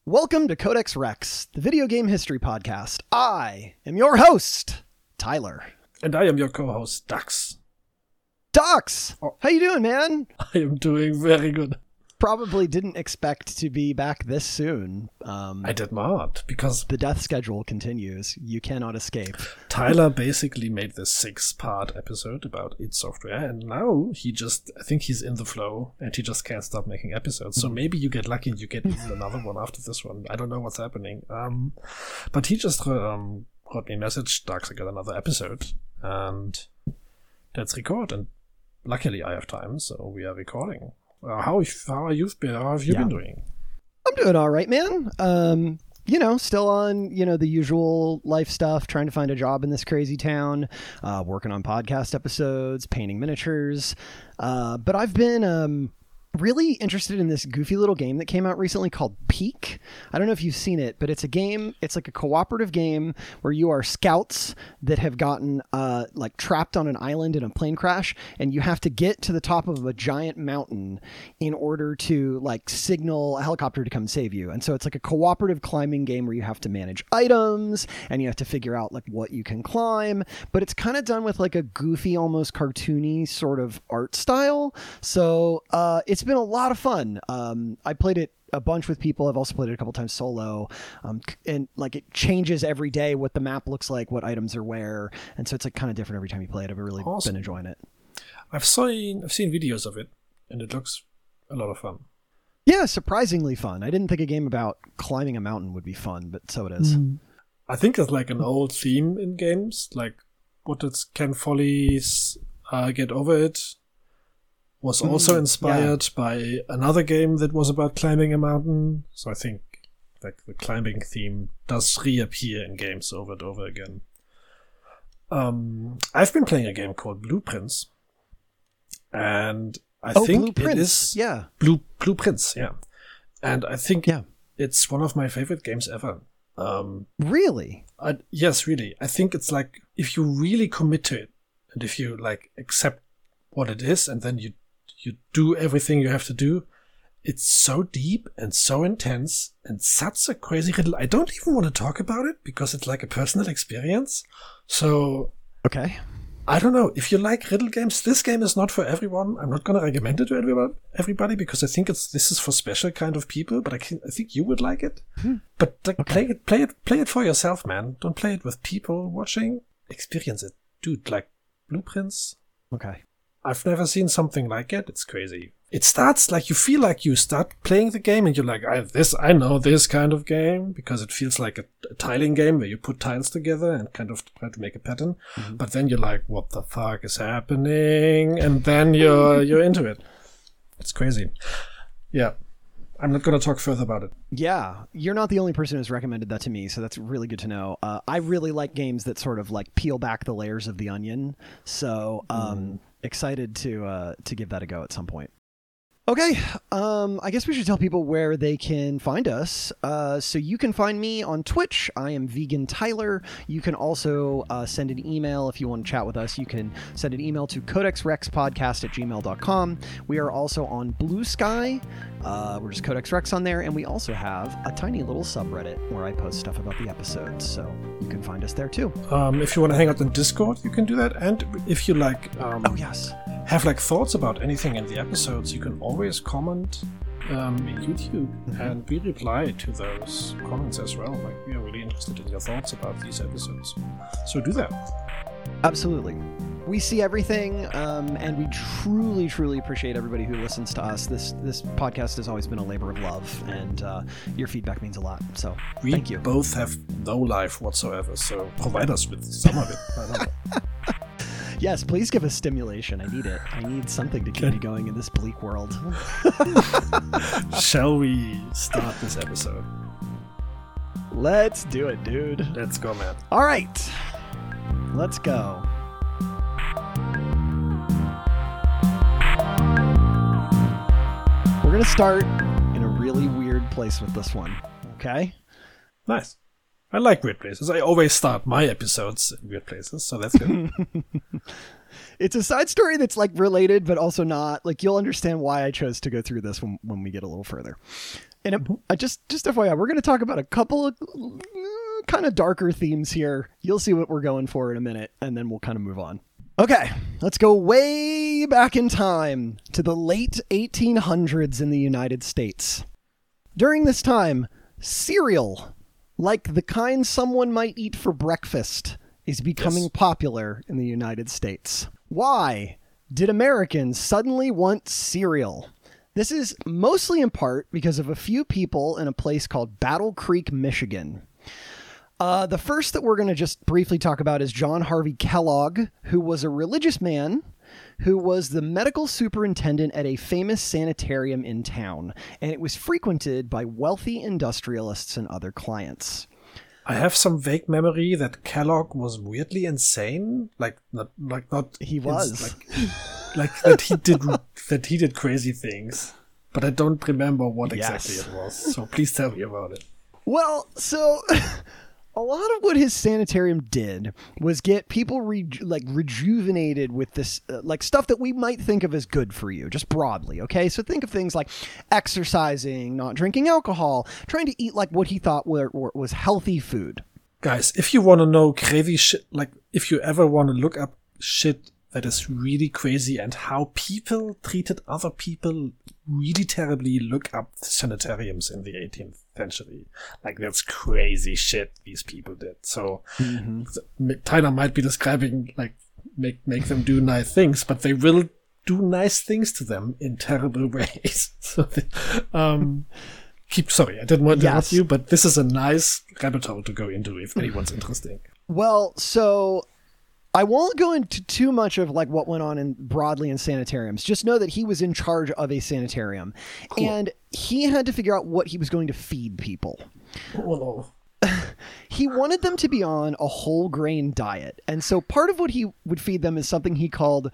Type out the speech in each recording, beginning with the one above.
Welcome to Codex Rex, the video game history podcast. I am your host, Tyler. And I am your co-host, Dax. Dax! How you doing, man? I am doing very good. Probably didn't expect to be back this soon. I did not, because the death schedule continues. You cannot escape. Tyler basically made this 6-part episode about id Software, and now I think he's in the flow, and he just can't stop making episodes. So maybe you get lucky and you get even another one after this one. I don't know what's happening. But he just wrote me a message, Dax, I got another episode, and let's record. And luckily I have time, so we are recording. How have you been doing? I'm doing all right, man. Still on, the usual life stuff, trying to find a job in this crazy town, working on podcast episodes, painting miniatures. But I've been really interested in this goofy little game that came out recently called Peak. I don't know if you've seen it, but it's a game. It's like a cooperative game where you are scouts that have gotten trapped on an island in a plane crash, and you have to get to the top of a giant mountain in order to signal a helicopter to come save you. And so it's like a cooperative climbing game where you have to manage items and you have to figure out what you can climb, but it's kind of done with a goofy, almost cartoony sort of art style. So it's been a lot of fun. I played it a bunch with people. I've also played it a couple times solo. And it changes every day what the map looks like, what items are where. And so it's kind of different every time you play it. I've really been enjoying it. I've seen videos of it, and it looks a lot of fun. Yeah, surprisingly fun. I didn't think a game about climbing a mountain would be fun, but so it is. I think it's an old theme in games, what did Ken Foley's Get Over It was also inspired by another game that was about climbing a mountain. So I think the climbing theme does reappear in games over and over again. I've been playing a game called Blueprints, and I think it is Blueprints, yeah. And I think it's one of my favorite games ever. Really? Yes, really. I think it's if you really commit to it, and if you accept what it is, and then you do everything you have to do, it's so deep and so intense and such a crazy riddle. I don't even want to talk about it because it's a personal experience. So, okay. I don't know. If you like riddle games, this game is not for everyone. I'm not going to recommend it to everybody because I think this is for special kind of people, but I think you would like it. But okay. Play it for yourself, man. Don't play it with people watching. Experience it. Dude, Blueprints. Okay. I've never seen something like it. It's crazy. It starts you feel you start playing the game and you're I know this kind of game, because it feels like a tiling game where you put tiles together and kind of try to make a pattern. Mm-hmm. But then you're what the fuck is happening? And then you're into it. It's crazy. Yeah. I'm not going to talk further about it. Yeah, you're not the only person who's recommended that to me, so that's really good to know. I really like games that sort of peel back the layers of the onion, so excited to give that a go at some point. Okay, I guess we should tell people where they can find us. So you can find me on Twitch. I am Vegan Tyler. You can also send an email if you want to chat with us. You can send an email to codexrexpodcast@gmail.com. We are also on Blue Sky. We're just Codex Rex on there. And we also have a tiny little subreddit where I post stuff about the episodes. So you can find us there too. If you want to hang out in Discord, you can do that. And if you have thoughts about anything in the episodes, you can always comment in YouTube, and we reply to those comments as well. We are really interested in your thoughts about these episodes, so do that. Absolutely. We see everything, and we truly, truly appreciate everybody who listens to us. This podcast has always been a labor of love, and your feedback means a lot. So thank you. We both have no life whatsoever, so provide us with some of it. I don't know. Yes, please give us stimulation. I need it. I need something to keep me going in this bleak world. Shall we start this episode? Let's do it, dude. Let's go, man. All right. Let's go. We're going to start in a really weird place with this one, okay? Nice. I like weird places. I always start my episodes in weird places, so that's good. It's a side story that's related, but also not. You'll understand why I chose to go through this when we get a little further. And just FYI, we're going to talk about a couple of kind of darker themes here. You'll see what we're going for in a minute, and then we'll kind of move on. Okay, let's go way back in time to the late 1800s in the United States. During this time, cereal, like the kind someone might eat for breakfast, is becoming popular in the United States. Why did Americans suddenly want cereal? This is mostly in part because of a few people in a place called Battle Creek, Michigan. The first that we're going to just briefly talk about is John Harvey Kellogg, who was a religious man who was the medical superintendent at a famous sanitarium in town, and it was frequented by wealthy industrialists and other clients. I have some vague memory that Kellogg was weirdly insane, like not. He was like that he did crazy things, but I don't remember what exactly it was. So please tell me about it. Well, so a lot of what his sanitarium did was get people rejuvenated with this like stuff that we might think of as good for you, just broadly. Okay, so think of things like exercising, not drinking alcohol, trying to eat like what he thought was healthy food. Guys, if you want to know crazy shit, like if you ever want to look up shit that is really crazy and how people treated other people really terribly, look up sanitariums in the 18th century. Like, that's crazy shit these people did. So Tyler might be describing, like, make them do nice things, but they will do nice things to them in terrible ways. So sorry, I didn't want to interrupt you, but this is a nice rabbit hole to go into if anyone's interested. Well, so I won't go into too much of like what went on broadly in sanitariums. Just know that he was in charge of a sanitarium, and he had to figure out what he was going to feed people. Oh. He wanted them to be on a whole grain diet, and so part of what he would feed them is something he called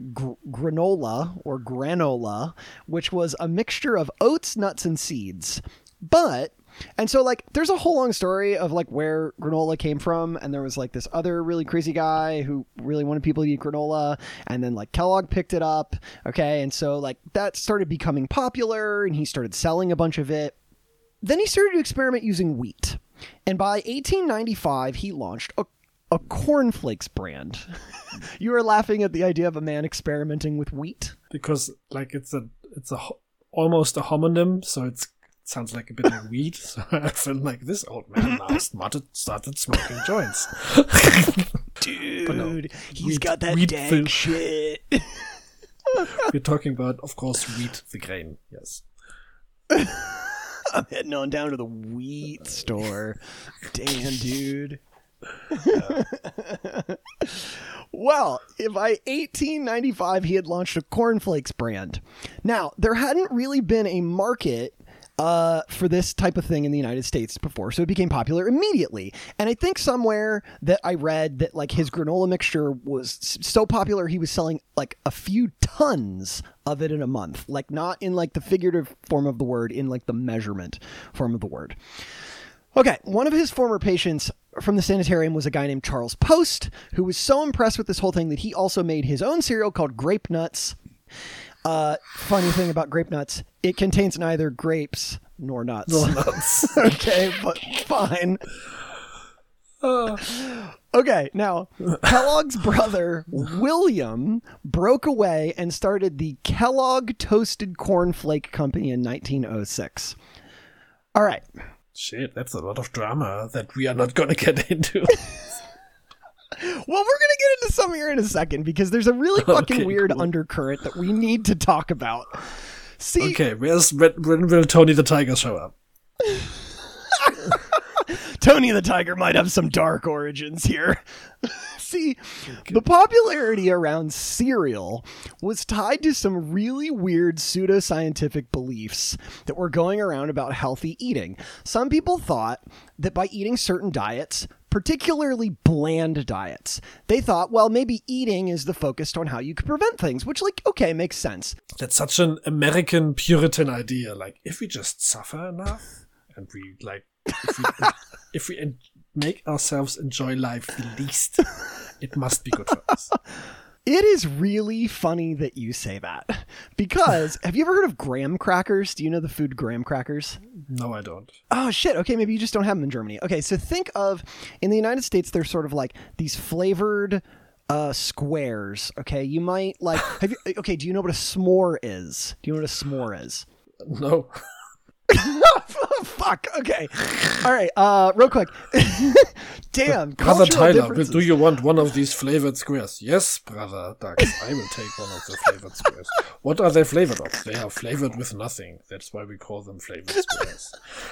granola, which was a mixture of oats, nuts, and seeds. And so, like, there's a whole long story of, like, where granola came from, and there was, like, this other really crazy guy who really wanted people to eat granola, and then, like, Kellogg picked it up, okay, and so, like, that started becoming popular, and he started selling a bunch of it. Then he started to experiment using wheat, and by 1895, he launched a cornflakes brand. You are laughing at the idea of a man experimenting with wheat? Because, like, it's almost a homonym, so it sounds like a bit of weed, so I feel like this old man now started smoking joints. Dude, he's got that dank shit. We're talking about, of course, wheat, the grain, yes. I'm heading on down to the wheat store. Damn, dude. Well, by 1895, he had launched a cornflakes brand. Now, there hadn't really been a market for this type of thing in the United States before, so it became popular immediately. And I think somewhere that I read that like his granola mixture was so popular he was selling like a few tons of it in a month, like not in like the figurative form of the word, in like the measurement form of the word. Okay, one of his former patients from the sanitarium was a guy named Charles Post, who was so impressed with this whole thing that he also made his own cereal called Grape Nuts. Funny thing about Grape Nuts, it contains neither grapes nor nuts. Okay, but fine. Okay, now, Kellogg's brother, William, broke away and started the Kellogg Toasted Cornflake Company in 1906. All right. Shit, that's a lot of drama that we are not going to get into. Well, we're going to get into some here in a second because there's a really fucking weird undercurrent that we need to talk about. See, okay, when will Tony the Tiger show up? Tony the Tiger might have some dark origins here. See, the popularity around cereal was tied to some really weird pseudoscientific beliefs that were going around about healthy eating. Some people thought that by eating certain diets, particularly bland diets, they thought, well, maybe eating is the focus on how you could prevent things, which, like, okay, makes sense. That's such an American Puritan idea. Like, if we just suffer enough and we, like, if we make ourselves enjoy life the least, it must be good for us. It is really funny that you say that because have you ever heard of graham crackers? Do you know the food graham crackers? No, I don't. Oh, shit. Okay, maybe you just don't have them in Germany. Okay, so think of, in the United States, they're sort of like these flavored squares. Okay, you might like, do you know what a s'more is? Do you know what a s'more is? No. Fuck. Okay. All right. Real quick. Damn. Brother Tyler, differences. do you want one of these flavored squares? Yes, Brother Doug. I will take one of the flavored squares. What are they flavored of? They are flavored with nothing. That's why we call them flavored squares.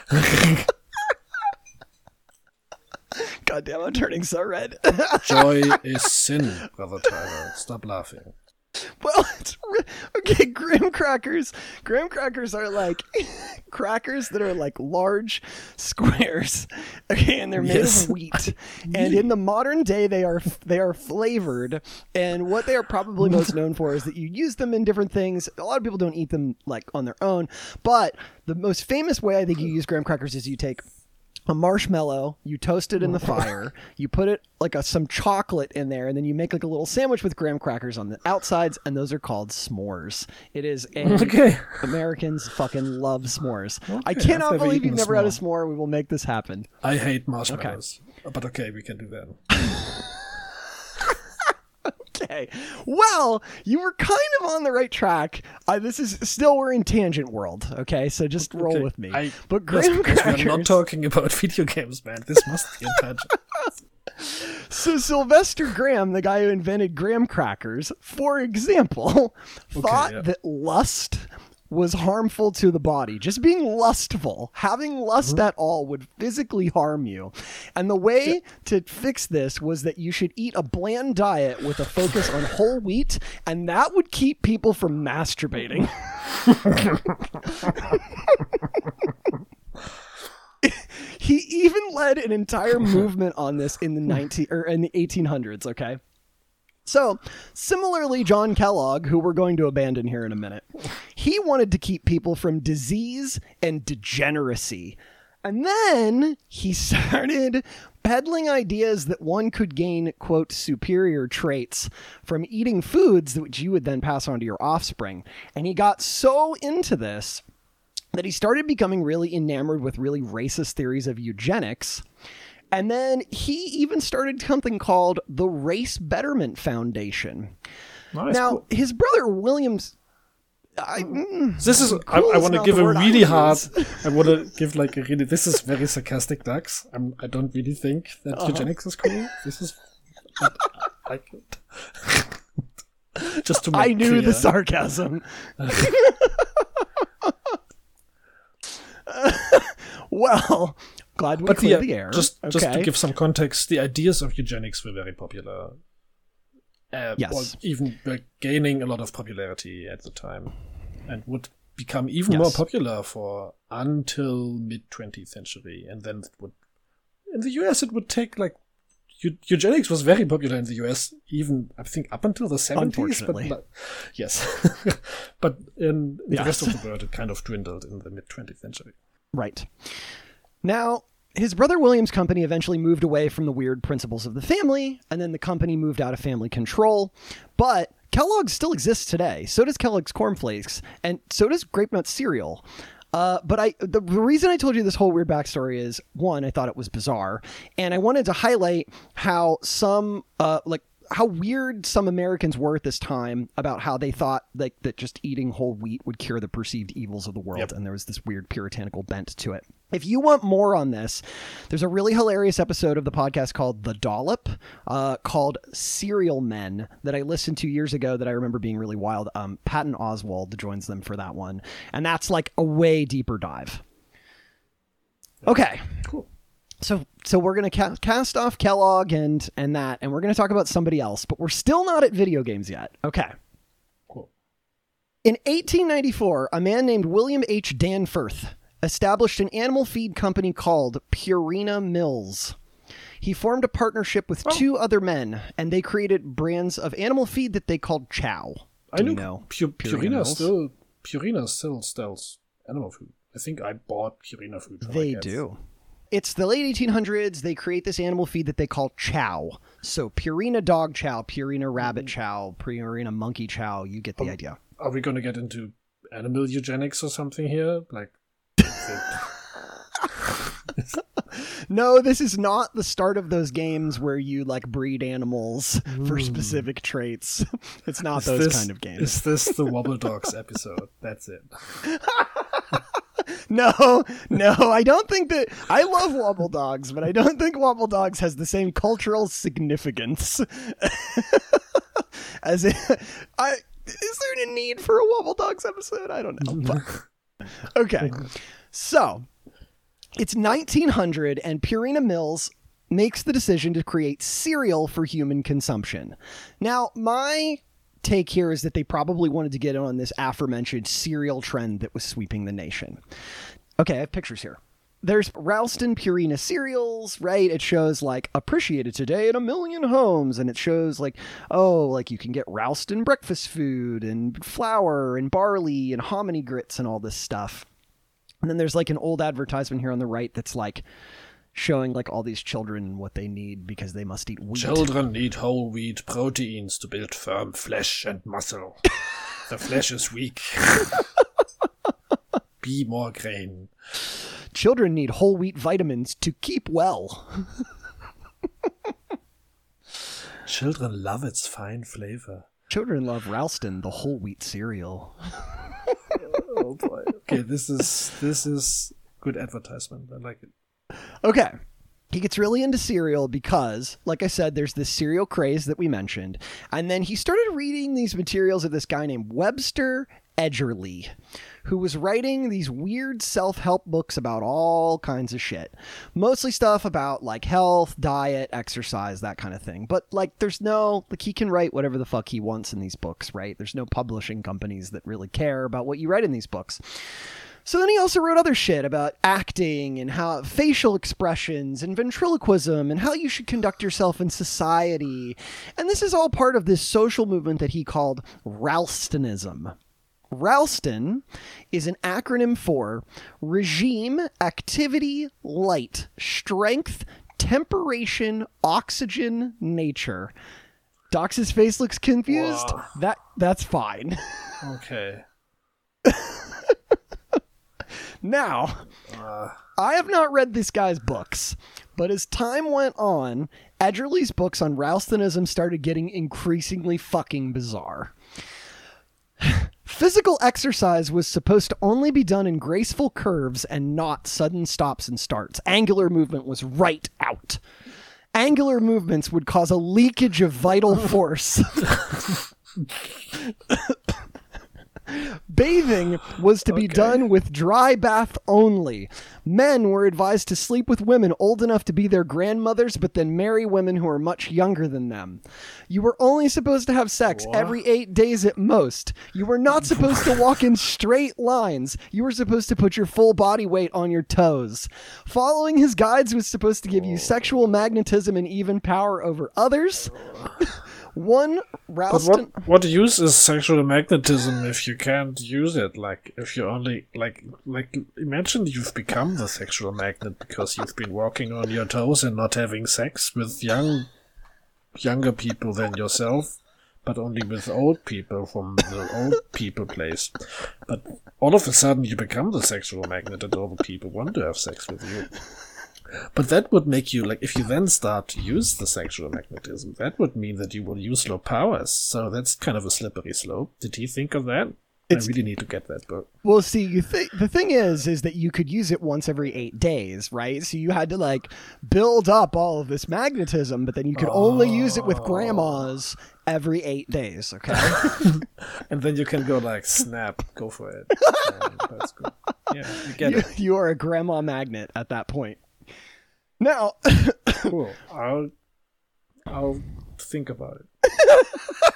God damn, I'm turning so red. Joy is sin, Brother Tyler. Stop laughing. Well, okay, graham crackers. Graham crackers are like crackers that are like large squares. Okay, and they're made of wheat. And in the modern day, they are flavored. And what they are probably most known for is that you use them in different things. A lot of people don't eat them like on their own. But the most famous way I think you use graham crackers is you take a marshmallow, you toast it in the fire, you put it like some chocolate in there, and then you make like a little sandwich with graham crackers on the outsides, and those are called s'mores. It is, Americans fucking love s'mores. Okay, I cannot believe you've never had a s'more. We will make this happen. I hate marshmallows, but okay, we can do that. Okay. Well, you were kind of on the right track. This is still, we're in tangent world. Okay. So just roll with me. But graham crackers. We're not talking about video games, man. This must be a tangent. So Sylvester Graham, the guy who invented graham crackers, for example, thought that lust was harmful to the body. Just being lustful, having lust at all would physically harm you. And the way to fix this was that you should eat a bland diet with a focus on whole wheat, and that would keep people from masturbating. He even led an entire movement on this in the 1800s, okay? So, similarly, John Kellogg, who we're going to abandon here in a minute, he wanted to keep people from disease and degeneracy. And then he started peddling ideas that one could gain, quote, superior traits from eating foods that you would then pass on to your offspring. And he got so into this that he started becoming really enamored with really racist theories of eugenics. And then he even started something called the Race Betterment Foundation. Now, his brother William's... I want to give a really hard... I want to give like a really... This is very sarcastic, Dax. I don't really think that eugenics is cool. This is... I just to make I knew clear. The sarcasm. Well... Glad we cleared the air. Just to give some context, the ideas of eugenics were very popular. Yes. Or even were gaining a lot of popularity at the time, and would become even more popular for until mid-20th century. And then in the US, it would take like eugenics was very popular in the US, even I think up until the 70s. Unfortunately. But yes, but in the rest of the world, it kind of dwindled in the mid-20th century. Right. Now, his brother William's company eventually moved away from the weird principles of the family, and then the company moved out of family control. But Kellogg's still exists today. So does Kellogg's Corn Flakes, and so does Grape Nut cereal. But the reason I told you this whole weird backstory is, one, I thought it was bizarre, and I wanted to highlight how how weird some Americans were at this time about how they thought like that just eating whole wheat would cure the perceived evils of the world. And there was this weird puritanical bent to it. If you want more on this, there's a really hilarious episode of the podcast called The Dollop, called Cereal Men, that I listened to years ago that I remember being really wild. Patton Oswalt joins them for that one. And that's like a way deeper dive. Okay. Cool. So we're going to cast off Kellogg and that, and we're going to talk about somebody else, but we're still not at video games yet. Okay. Cool. In 1894, a man named William H. Danforth established an animal feed company called Purina Mills. He formed a partnership with two other men, and they created brands of animal feed that they called Chow. Purina still sells animal food. I think I bought Purina food. They do. It's the late 1800s. They create this animal feed that they call chow. So Purina dog chow, Purina rabbit chow, Purina monkey chow. You get the idea. Are we going to get into animal eugenics or something here? Like, no, this is not the start of those games where you like breed animals for specific traits. It's not those kind of games. Is this the Wobble Dogs episode? That's it. No, I don't think that. I love Wobble Dogs, but I don't think Wobble Dogs has the same cultural significance as it. Is there a need for a Wobble Dogs episode? I don't know. Okay, so it's 1900, and Purina Mills makes the decision to create cereal for human consumption. Now, my take here is that they probably wanted to get on this aforementioned cereal trend that was sweeping the nation. Okay, I have pictures here. There's Ralston Purina cereals, right? It shows like appreciated today in 1 million homes, and it shows like, oh, like you can get Ralston breakfast food and flour and barley and hominy grits and all this stuff. And then there's like an old advertisement here on the right that's like showing like all these children what they need because they must eat wheat. Children need whole wheat proteins to build firm flesh and muscle. The flesh is weak. Be more grain. Children need whole wheat vitamins to keep well. Children love its fine flavor. Children love Ralston, the whole wheat cereal. Oh boy. Okay, this is good advertisement. I like it. Okay. He gets really into cereal because, like I said, there's this cereal craze that we mentioned. And then he started reading these materials of this guy named Webster Edgerly, who was writing these weird self-help books about all kinds of shit. Mostly stuff about like health, diet, exercise, that kind of thing. But like there's no, like he can write whatever the fuck he wants in these books, right? There's no publishing companies that really care about what you write in these books. So then he also wrote other shit about acting and how facial expressions and ventriloquism and how you should conduct yourself in society. And this is all part of this social movement that he called Ralstonism. Ralston is an acronym for Regime, Activity, Light, Strength, Temperation, Oxygen, Nature. Doc's face looks confused. Wow. That's fine. Okay. Now, I have not read this guy's books, but as time went on, Edgerly's books on Ralstonism started getting increasingly fucking bizarre. Physical exercise was supposed to only be done in graceful curves and not sudden stops and starts. Angular movement was right out. Angular movements would cause a leakage of vital force. Bathing was to be done with dry bath only. Men were advised to sleep with women old enough to be their grandmothers, but then marry women who are much younger than them. You were only supposed to have sex every 8 days at most. You were not supposed to walk in straight lines. You were supposed to put your full body weight on your toes. Following his guides was supposed to give you sexual magnetism and even power over others. One Ralston. But what use is sexual magnetism if you can't use it? Like, if you only like imagine you've become the sexual magnet because you've been walking on your toes and not having sex with younger people than yourself, but only with old people from the old people place. But all of a sudden you become the sexual magnet and all the people want to have sex with you. But that would make you, like, if you then start to use the sexual magnetism, that would mean that you will use low powers. So that's kind of a slippery slope. Did he think of that? I really need to get that book. Well, see, the thing is that you could use it once every 8 days, right? So you had to, like, build up all of this magnetism, but then you could only use it with grandmas every 8 days, okay? And then you can go, like, snap, go for it. That's good. Yeah, you get it. You are a grandma magnet at that point. Now, cool. I'll think about it.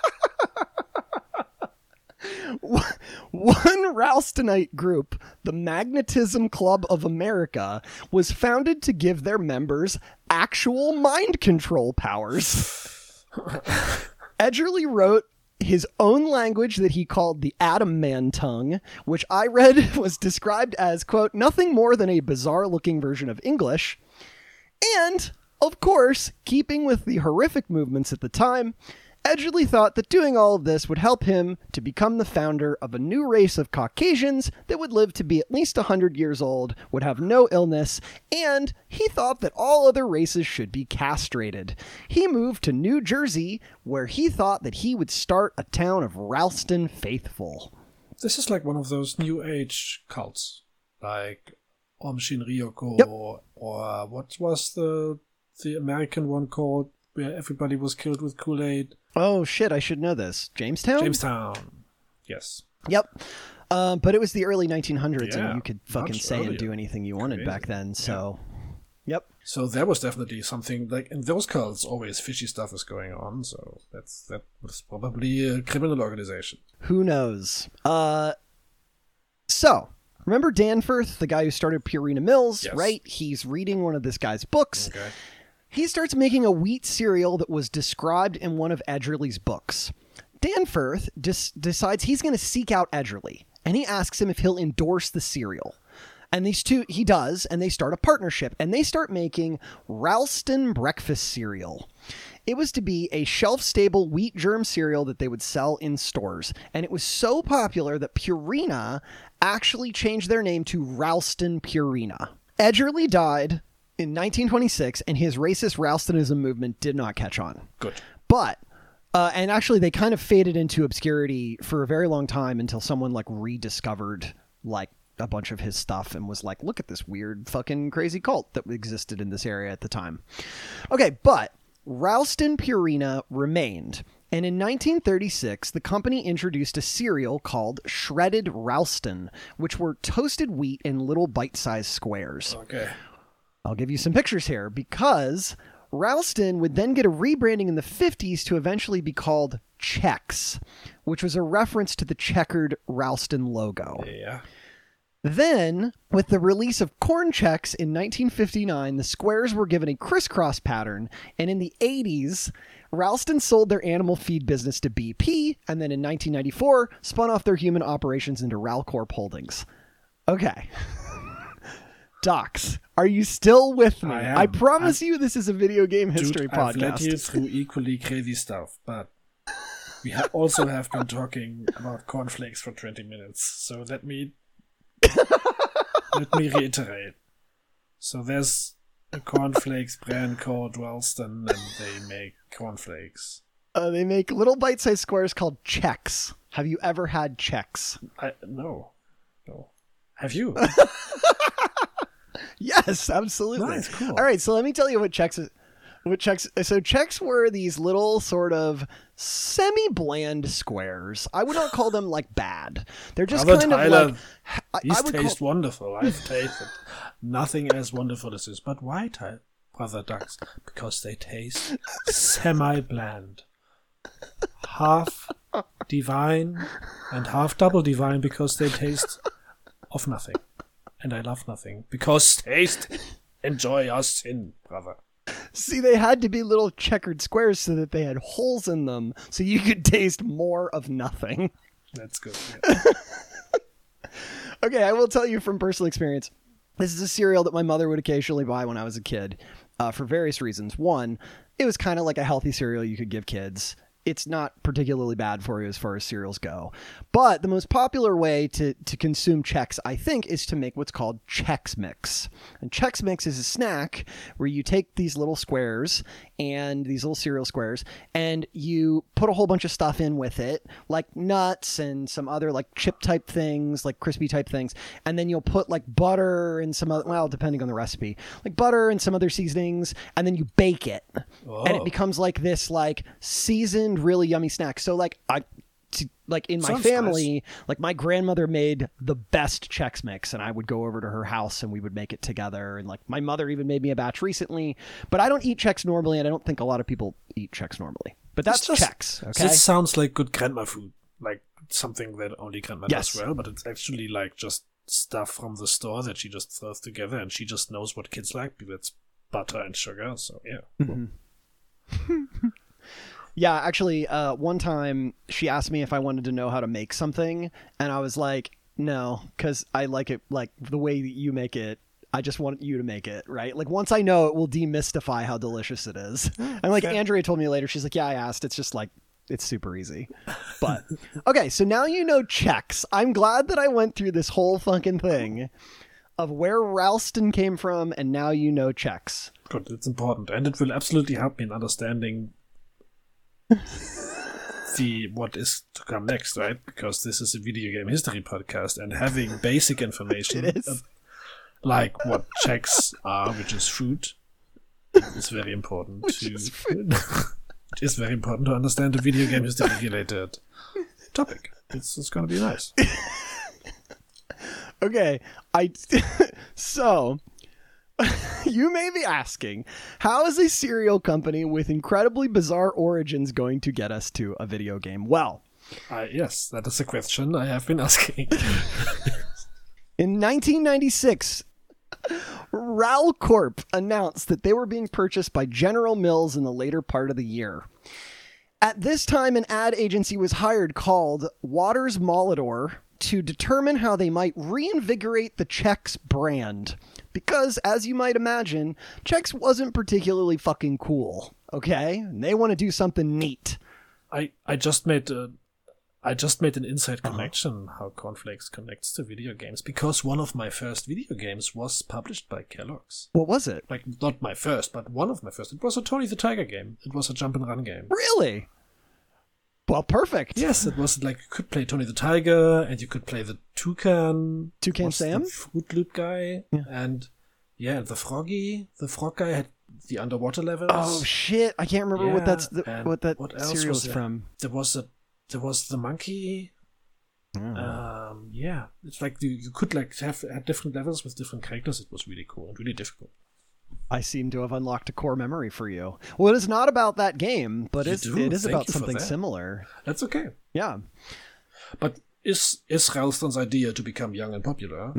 One Ralstonite group, the Magnetism Club of America, was founded to give their members actual mind control powers. Edgerly wrote his own language that he called the Atom Man tongue, which I read was described as, quote, nothing more than a bizarre-looking version of English. And, of course, keeping with the horrific movements at the time, Edgerly thought that doing all of this would help him to become the founder of a new race of Caucasians that would live to be at least 100 years old, would have no illness, and he thought that all other races should be castrated. He moved to New Jersey, where he thought that he would start a town of Ralston Faithful. This is like one of those New Age cults, like Om Shinryoku, Yep. or what was the American one called, where everybody was killed with Kool-Aid? Oh, shit, I should know this. Jamestown? Jamestown. Yes. Yep. But it was the early 1900s, Yeah, and you could fucking much say and earlier. do anything you wanted Crazy. back then, so... Yep. So there was definitely something, like in those cults, always fishy stuff is going on. So that was probably a criminal organization. Who knows? So, remember Danforth, the guy who started Purina Mills, Yes. right? He's reading one of this guy's books. Okay. He starts making a wheat cereal that was described in one of Edgerly's books. Danforth decides he's going to seek out Edgerly, and he asks him if he'll endorse the cereal. And these two, he does, and they start a partnership, and they start making Ralston breakfast cereal. It was to be a shelf-stable wheat germ cereal that they would sell in stores, and it was so popular that Purina actually changed their name to Ralston Purina. Edgerly died in 1926, and his racist Ralstonism movement did not catch on. Good. But, and actually they kind of faded into obscurity for a very long time until someone like rediscovered like a bunch of his stuff and was like, look at this weird fucking crazy cult that existed in this area at the time. Okay, but Ralston Purina remained. And in 1936, the company introduced a cereal called Shredded Ralston, which were toasted wheat in little bite-sized squares. Okay. I'll give you some pictures here because Ralston would then get a rebranding in the 50s to eventually be called Chex, which was a reference to the checkered Ralston logo. Yeah. Then, with the release of Corn Chex in 1959, the squares were given a crisscross pattern, and in the 80s, Ralston sold their animal feed business to BP, and then in 1994, spun off their human operations into Ralcorp Holdings. Okay. Docs, are you still with me? I am. I promise you this is a video game history Dude, I've led podcast. you through equally crazy stuff, but we also have been talking about cornflakes for 20 minutes. So let me reiterate. So there's a cornflakes brand called Ralston, and they make cornflakes. They make little bite-sized squares called Chex. Have you ever had Chex? No. Have you? Yes, absolutely. Nice, cool. All right, so let me tell you what Chex is. So Chex were these little sort of semi-bland squares. I would not call them like bad. They're just Brother kind Tyler, of like these I would taste wonderful. I've tasted nothing as wonderful as this. But why, Brother Ducks? Because they taste semi-bland. Half divine and half double divine because they taste of nothing. And I love nothing. Because taste, enjoy your sin, brother. See, they had to be little checkered squares so that they had holes in them so you could taste more of nothing. That's good. Yeah. Okay, I will tell you from personal experience. This is a cereal that my mother would occasionally buy when I was a kid for various reasons. One, it was kind of like a healthy cereal you could give kids. It's not particularly bad for you as far as cereals go. But the most popular way to consume Chex, I think, is to make what's called Chex Mix. And Chex Mix is a snack where you take these little squares and these little cereal squares and you put a whole bunch of stuff in with it, like nuts and some other like chip type things, like crispy type things. And then you'll put like butter and some other, well, depending on the recipe, like butter and some other seasonings, and then you bake it. And it becomes like this like seasoned, really yummy snack. So like in my Sounds family, like my grandmother made the best Chex Mix, and I would go over to her house and we would make it together. And like my mother even made me a batch recently, but I don't eat Chex normally, and I don't think a lot of people eat Chex normally. But that's Chex. Okay. This sounds like good grandma food, like something that only grandma Yes. does well, but it's actually like just stuff from the store that she just throws together, and she just knows what kids like, because it's butter and sugar. So yeah. Mhm. Yeah, actually, one time she asked me if I wanted to know how to make something, and I was like, no, because I like it like the way that you make it. I just want you to make it, right? Like, once I know, it will demystify how delicious it is. And like Andrea told me later, she's like, yeah, I asked. It's just like, it's super easy. But, okay, so now you know Chex. I'm glad that I went through this whole fucking thing of where Ralston came from, and now you know Chex. Good, it's important. And it will absolutely help me in understanding what is to come next, right? Because this is a video game history podcast, and having basic information It is. Like what Chex are, which is food, is very important. It is very important to understand the video game history related topic. It's going to be nice. Okay, so you may be asking, how is a cereal company with incredibly bizarre origins going to get us to a video game? Well, yes, that is a question I have been asking. In 1996, Ralcorp announced that they were being purchased by General Mills in the later part of the year. At this time, an ad agency was hired called Waters Molitor to determine how they might reinvigorate the Chex brand. Because, as you might imagine, Chex wasn't particularly fucking cool, okay? And they want to do something neat. I just made an inside connection how Cornflakes connects to video games, because one of my first video games was published by Kellogg's. What was it? Like, not my first, but one of my first. It was a Tony the Tiger game. It was a jump and run game. Really? Well, perfect. Yes, it was like you could play Tony the Tiger, and you could play the Toucan. Toucan Sam? The Fruit Loop guy. Yeah. And, yeah, the Froggy. The Frog guy had the underwater levels. Oh, shit. I can't remember what that cereal's from. There was the monkey. Yeah, it's like you could like have different levels with different characters. It was really cool and really difficult. I seem to have unlocked a core memory for you. Well, it is not about that game, but it is about something similar. That's okay. Yeah. But is Ralston's idea to become young and popular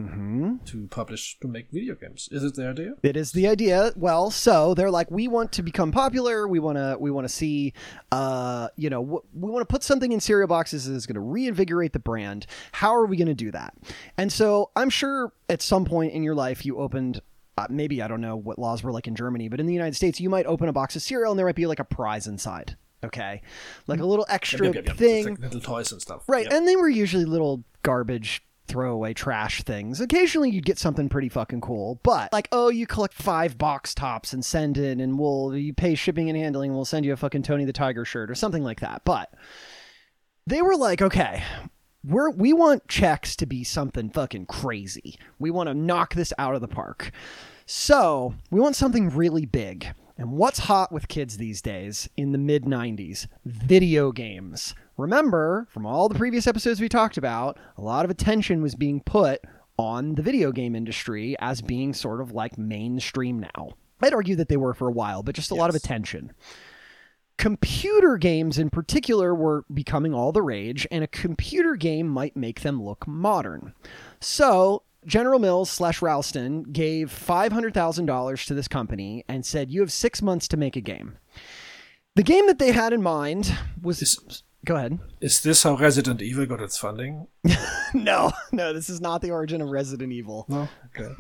to make video games? Is it the idea? It is the idea. Well, so they're like, we want to become popular. We want to see, we want to put something in cereal boxes that is going to reinvigorate the brand. How are we going to do that? And so I'm sure at some point in your life you opened. Maybe, I don't know what laws were like in Germany, but in the United States, you might open a box of cereal and there might be like a prize inside. Okay. Like a little extra thing. Like little toys and stuff. Right. Yep. And they were usually little garbage, throwaway trash things. Occasionally you'd get something pretty fucking cool, but like, oh, you collect 5 box tops and send in and you pay shipping and handling and we'll send you a fucking Tony the Tiger shirt or something like that. But they were like, okay, we want Chex to be something fucking crazy. We want to knock this out of the park. So we want something really big. And what's hot with kids these days in the mid-90s? Video games. Remember, from all the previous episodes we talked about, a lot of attention was being put on the video game industry as being sort of like mainstream now. I'd argue that they were for a while, but just a lot of attention. Computer games in particular were becoming all the rage, and a computer game might make them look modern. So General Mills / Ralston gave $500,000 to this company and said, you have 6 months to make a game. The game that they had in mind was... Go ahead. Is this how Resident Evil got its funding? No, this is not the origin of Resident Evil. No? Okay.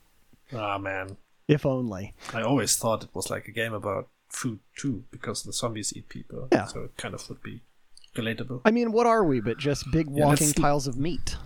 Man. If only. I always thought it was like a game about food too, because the zombies eat people. Yeah. So it kind of would be relatable. I mean, what are we but just big walking piles of meat?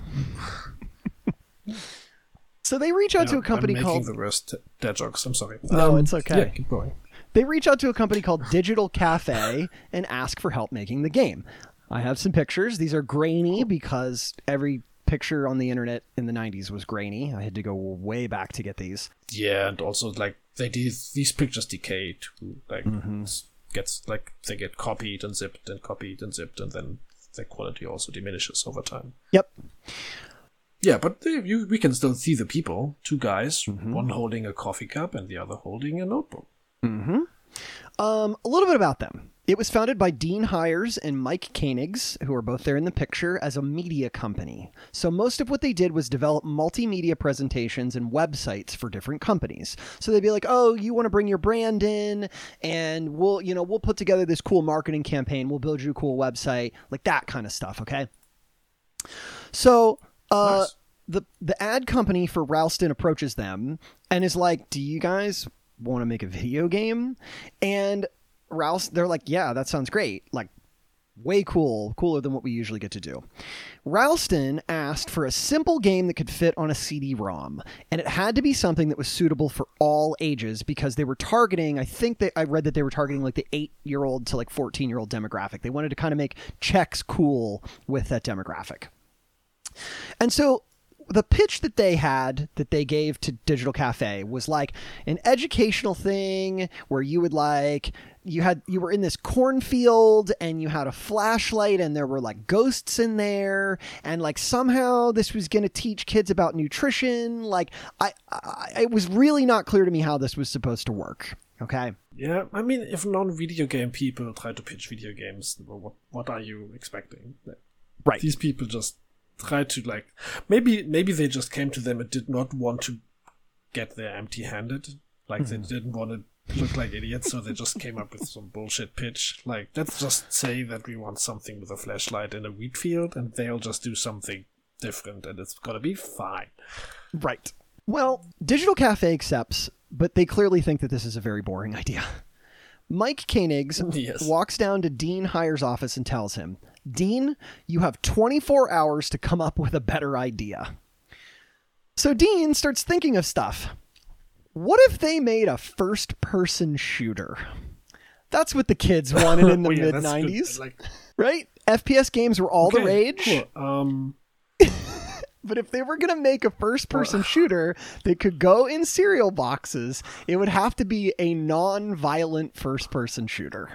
So they reach out to a company I'm called... making the worst dad jokes. I'm sorry. No, it's okay. Yeah, keep going. They reach out to a company called Digital Cafe and ask for help making the game. I have some pictures. These are grainy because every picture on the internet in the 90s was grainy. I had to go way back to get these. Yeah, and also like these pictures decay too. Like gets like they get copied and zipped and copied and zipped, and then the quality also diminishes over time. Yep. Yeah, but we can still see the people. 2 guys, one holding a coffee cup and the other holding a notebook. A little bit about them. It was founded by Dean Hires and Mike Koenigs, who are both there in the picture, as a media company. So most of what they did was develop multimedia presentations and websites for different companies. So they'd be like, oh, you want to bring your brand in, and we'll put together this cool marketing campaign. We'll build you a cool website, like that kind of stuff, okay? So nice. The ad company for Ralston approaches them and is like, do you guys want to make a video game? And they're like, yeah, that sounds great. Like, way cooler than what we usually get to do. Ralston asked for a simple game that could fit on a CD-ROM, and it had to be something that was suitable for all ages because they were targeting, I read that they were targeting like the 8-year-old to like 14-year-old demographic. They wanted to kind of make Chex cool with that demographic. And so the pitch that they gave to Digital Cafe was like an educational thing where you would like, you were in this cornfield and you had a flashlight and there were like ghosts in there, and like somehow this was going to teach kids about nutrition. Like it was really not clear to me how this was supposed to work. Okay. Yeah, I mean, if non-video game people try to pitch video games, what are you expecting? Right. These people just try to like, maybe they just came to them and did not want to get there empty-handed. Like they didn't want to look like idiots, so they just came up with some bullshit pitch. Like, let's just say that we want something with a flashlight in a wheat field, and they'll just do something different, and it's gonna be fine. Right. Well, Digital Cafe accepts, but they clearly think that this is a very boring idea. Mike Koenigs walks down to Dean Hires' office and tells him, Dean, you have 24 hours to come up with a better idea. So Dean starts thinking of stuff. What if they made a first-person shooter? That's what the kids wanted in the mid-90s. Right? FPS games were all the rage. Cool. But if they were going to make a first-person shooter that could go in cereal boxes, it would have to be a non-violent first-person shooter.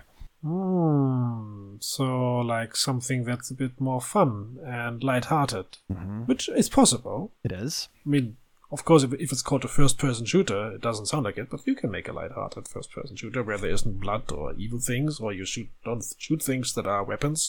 So like something that's a bit more fun and lighthearted, which is possible. It is. I mean, of course, if it's called a first-person shooter, it doesn't sound like it, but you can make a lighthearted first-person shooter where there isn't blood or evil things, or you don't shoot things that are weapons.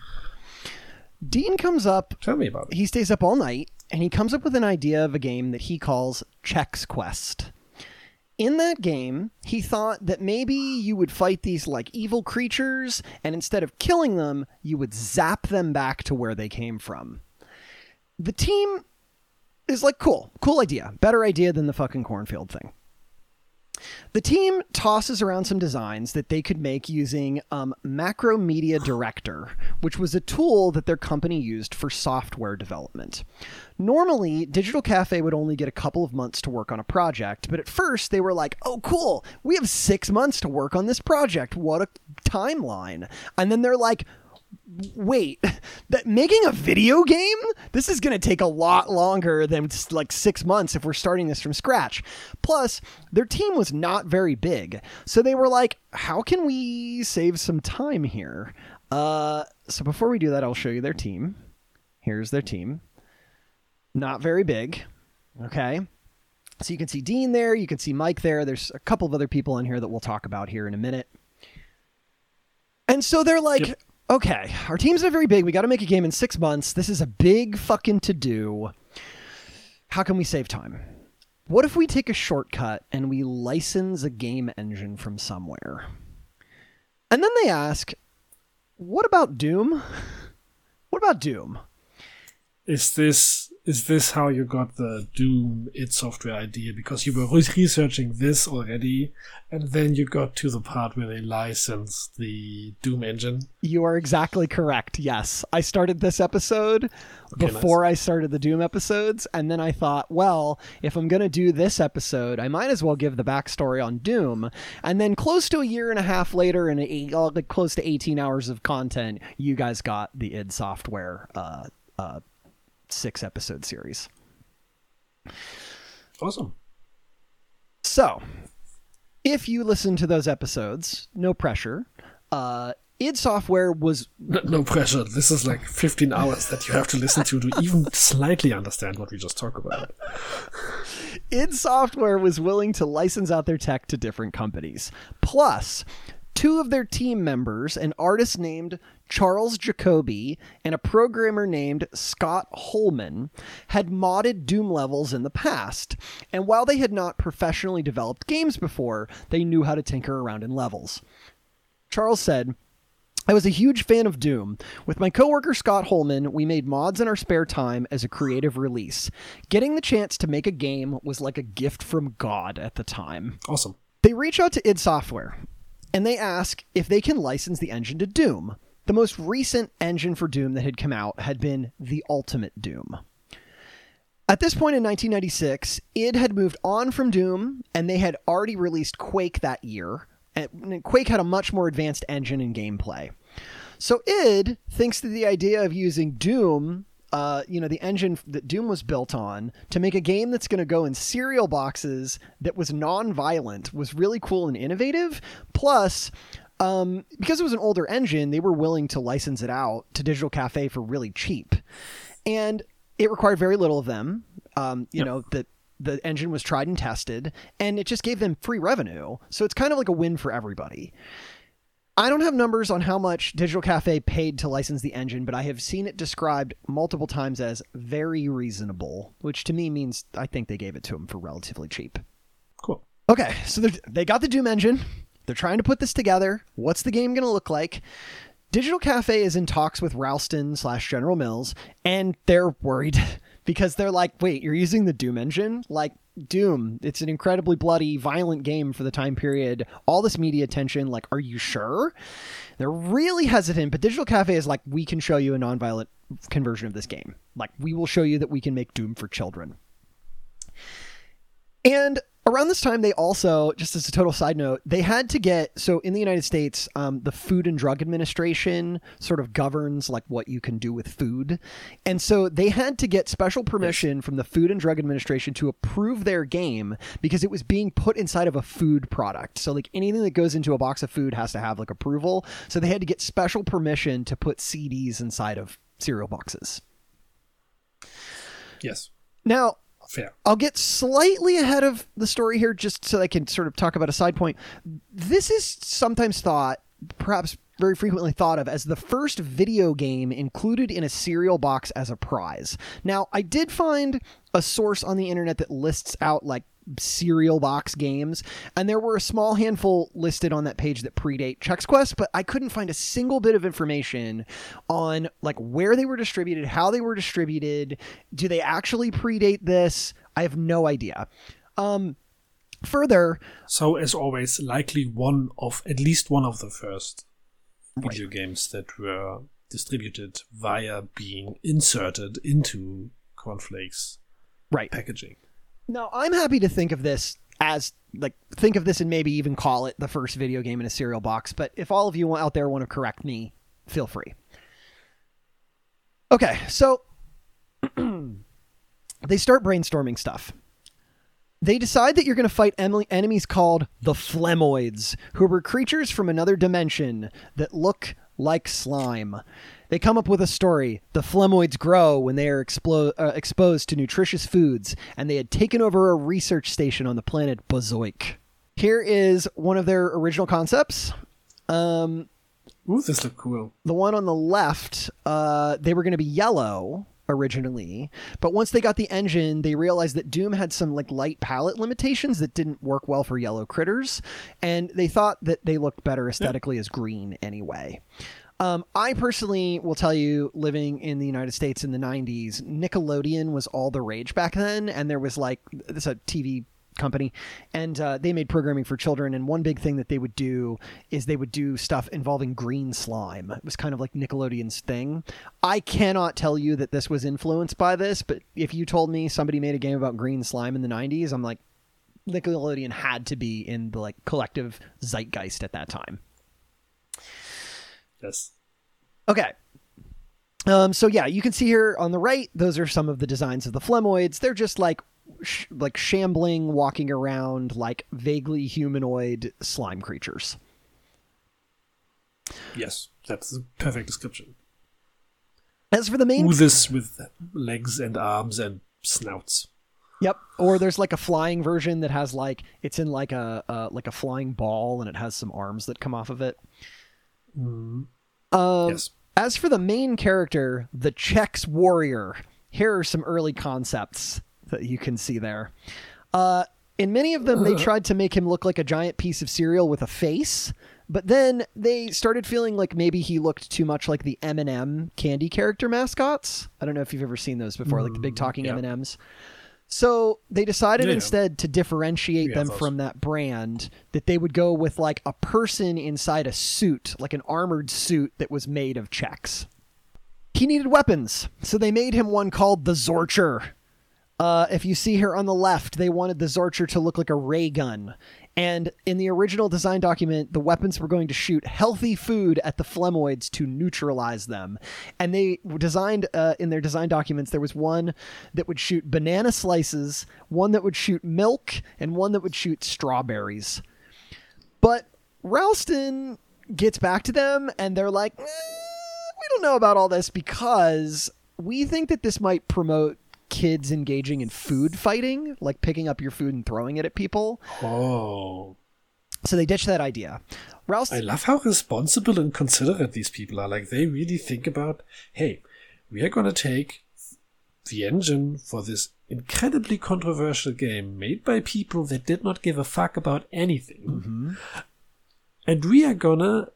Dean comes up. Tell me about it. He stays up all night, and he comes up with an idea of a game that he calls Chex Quest. In that game, he thought that maybe you would fight these like evil creatures, and instead of killing them, you would zap them back to where they came from. The team is like, cool idea. Better idea than the fucking cornfield thing. The team tosses around some designs that they could make using Macromedia Director, which was a tool that their company used for software development. Normally, Digital Cafe would only get a couple of months to work on a project, but at first they were like, oh, cool, we have 6 months to work on this project. What a timeline. And then they're like, wait, that making a video game? This is going to take a lot longer than like 6 months if we're starting this from scratch. Plus, their team was not very big. So they were like, how can we save some time here? So before we do that, I'll show you their team. Here's their team. Not very big. Okay. So you can see Dean there. You can see Mike there. There's a couple of other people in here that we'll talk about here in a minute. And so they're like, okay, our team's not very big. We got to make a game in 6 months. This is a big fucking to-do. How can we save time? What if we take a shortcut and we license a game engine from somewhere? And then they ask, what about Doom? What about Doom? Is this how you got the Doom id Software idea? Because you were researching this already, and then you got to the part where they licensed the Doom engine? You are exactly correct, yes. I started this episode before I started the Doom episodes, and then I thought, well, if I'm going to do this episode, I might as well give the backstory on Doom. And then close to a year and a half later, and close to 18 hours of content, you guys got the id Software 6-episode series. Awesome. So, if you listen to those episodes, no pressure. id Software was... No pressure. This is like 15 hours that you have to listen to even slightly understand what we just talked about. id Software was willing to license out their tech to different companies. Plus, two of their team members, an artist named Charles Jacoby and a programmer named Scott Holman, had modded Doom levels in the past. And while they had not professionally developed games before, they knew how to tinker around in levels. Charles said, "I was a huge fan of Doom. With my coworker Scott Holman, we made mods in our spare time as a creative release. Getting the chance to make a game was like a gift from God at the time." Awesome. They reach out to id Software, and they ask if they can license the engine to Doom. The most recent engine for Doom that had come out had been the Ultimate Doom. At this point in 1996, id had moved on from Doom, and they had already released Quake that year. And Quake had a much more advanced engine and gameplay. So id thinks that the idea of using Doom, the engine that Doom was built on, to make a game that's going to go in cereal boxes that was non-violent was really cool and innovative. Plus, because it was an older engine, they were willing to license it out to Digital Cafe for really cheap. And it required very little of them. That the engine was tried and tested, and it just gave them free revenue. So it's kind of like a win for everybody. I don't have numbers on how much Digital Cafe paid to license the engine, but I have seen it described multiple times as very reasonable, which to me means I think they gave it to them for relatively cheap. Cool. Okay, so they got the Doom engine. They're trying to put this together. What's the game going to look like? Digital Cafe is in talks with Ralston/General Mills, and they're worried because they're like, wait, you're using the Doom engine? Like, Doom, it's an incredibly bloody, violent game for the time period. All this media attention, like, are you sure? They're really hesitant, but Digital Cafe is like, we can show you a non-violent conversion of this game. Like, we will show you that we can make Doom for children. And around this time, they also, just as a total side note, they had to get, so in the United States, the Food and Drug Administration sort of governs like what you can do with food. And so they had to get special permission from the Food and Drug Administration to approve their game because it was being put inside of a food product. So like anything that goes into a box of food has to have like approval. So they had to get special permission to put CDs inside of cereal boxes. Yes. Now, fair. I'll get slightly ahead of the story here just so I can sort of talk about a side point. This is sometimes thought, perhaps very frequently thought of, as the first video game included in a cereal box as a prize. Now, I did find a source on the internet that lists out like cereal box games, and there were a small handful listed on that page that predate Chex Quest, but I couldn't find a single bit of information on like where they were distributed, how they were distributed. Do they actually predate this? I have no idea. Further, so as always, likely at least one of the first video games that were distributed via being inserted into cornflakes packaging. Now, I'm happy to think of this and maybe even call it the first video game in a cereal box, but if all of you out there want to correct me, feel free. Okay, so they start brainstorming stuff. They decide that you're going to fight enemies called the Phlemoids, who were creatures from another dimension that look like slime. They come up with a story. The Phlemoids grow when they are exposed to nutritious foods, and they had taken over a research station on the planet Bozoik. Here is one of their original concepts. Ooh, this looks cool. The one on the left, they were going to be yellow originally, but once they got the engine, they realized that Doom had some like light palette limitations that didn't work well for yellow critters, and they thought that they looked better aesthetically as green anyway. I personally will tell you, living in the United States in the 90s, Nickelodeon was all the rage back then, and there was like, this is a TV company, and they made programming for children, and one big thing that they would do is they would do stuff involving green slime. It was kind of like Nickelodeon's thing. I cannot tell you that this was influenced by this, but if you told me somebody made a game about green slime in the 90s, I'm like, Nickelodeon had to be in the like collective zeitgeist at that time. Yes. Okay. So yeah, you can see here on the right, those are some of the designs of the Phlemoids. They're just like shambling, walking around like vaguely humanoid slime creatures. Yes, that's the perfect description. As for the main... Oozes with legs and arms and snouts. Yep. Or there's like a flying version that has like it's in like a flying ball and it has some arms that come off of it. Yes. As for the main character, the Chex Warrior, here are some early concepts that you can see there. In many of them, they tried to make him look like a giant piece of cereal with a face, but then they started feeling like maybe he looked too much like the M&M candy character mascots. I don't know if you've ever seen those before, like the big talking M&Ms. So they decided instead to differentiate them from that brand, that they would go with like a person inside a suit, like an armored suit that was made of Chex. He needed weapons, so they made him one called the Zorcher. If you see here on the left, they wanted the Zorcher to look like a ray gun. And in the original design document, the weapons were going to shoot healthy food at the Flemoids to neutralize them. And they designed, in their design documents, there was one that would shoot banana slices, one that would shoot milk, and one that would shoot strawberries. But Ralston gets back to them, and they're like, we don't know about all this because we think that this might promote kids engaging in food fighting, like picking up your food and throwing it at people. Oh. So they ditched that idea. I love how responsible and considerate these people are. Like, they really think about, hey, we are going to take the engine for this incredibly controversial game made by people that did not give a fuck about anything. And we are going to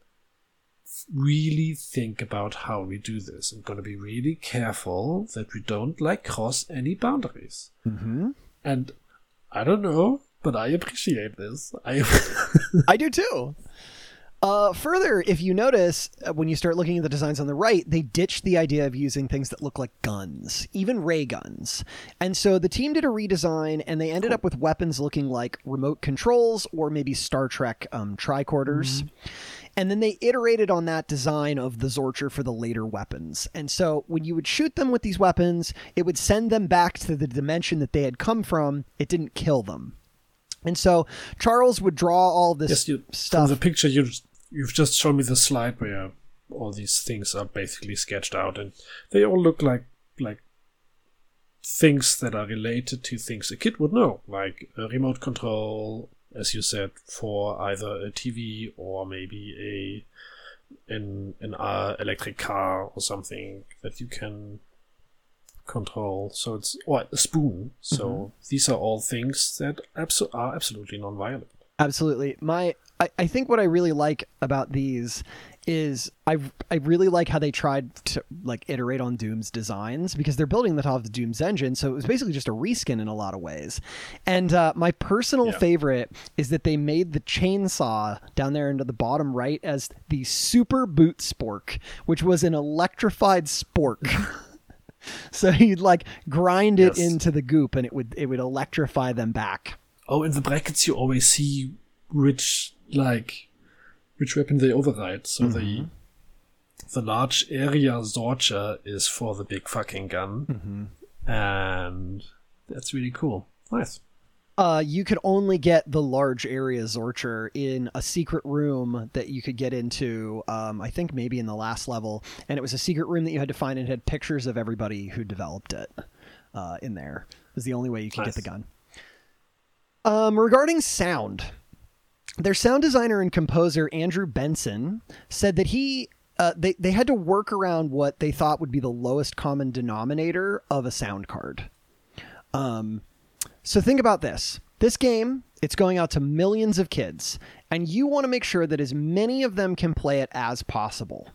really think about how we do this and going to be really careful that we don't like cross any boundaries. And I don't know, but I appreciate this. I do too. Further, if you notice, when you start looking at the designs on the right, they ditched the idea of using things that look like guns, even ray guns. And so the team did a redesign, and they ended up with weapons looking like remote controls or maybe Star Trek tricorders. And then they iterated on that design of the Zorcher for the later weapons. And so when you would shoot them with these weapons, it would send them back to the dimension that they had come from. It didn't kill them. And so Charles would draw all this stuff. From the picture, you've just shown me the slide where all these things are basically sketched out, and they all look like things that are related to things a kid would know, like a remote control, as you said, for either a TV or maybe an electric car or something that you can control. So it's a spoon. So these are all things that are absolutely non-violent. Absolutely. I think what I really like about these is I really like how they tried to like iterate on Doom's designs, because they're building the top of the Doom's engine, so it was basically just a reskin in a lot of ways. And my personal favorite is that they made the chainsaw down there into the bottom right as the Super Boot Spork, which was an electrified spork. So you'd like grind it into the goop and it would electrify them back. Oh, in the brackets you always see which weapon they override. So the large area Zorcher is for the big fucking gun. And that's really cool. Nice. You could only get the large area Zorcher in a secret room that you could get into, I think maybe in the last level. And it was a secret room that you had to find, and it had pictures of everybody who developed it in there. It was the only way you could get the gun. Regarding sound, their sound designer and composer, Andrew Benson, said that they had to work around what they thought would be the lowest common denominator of a sound card. So think about this. This game, it's going out to millions of kids, and you want to make sure that as many of them can play it as possible.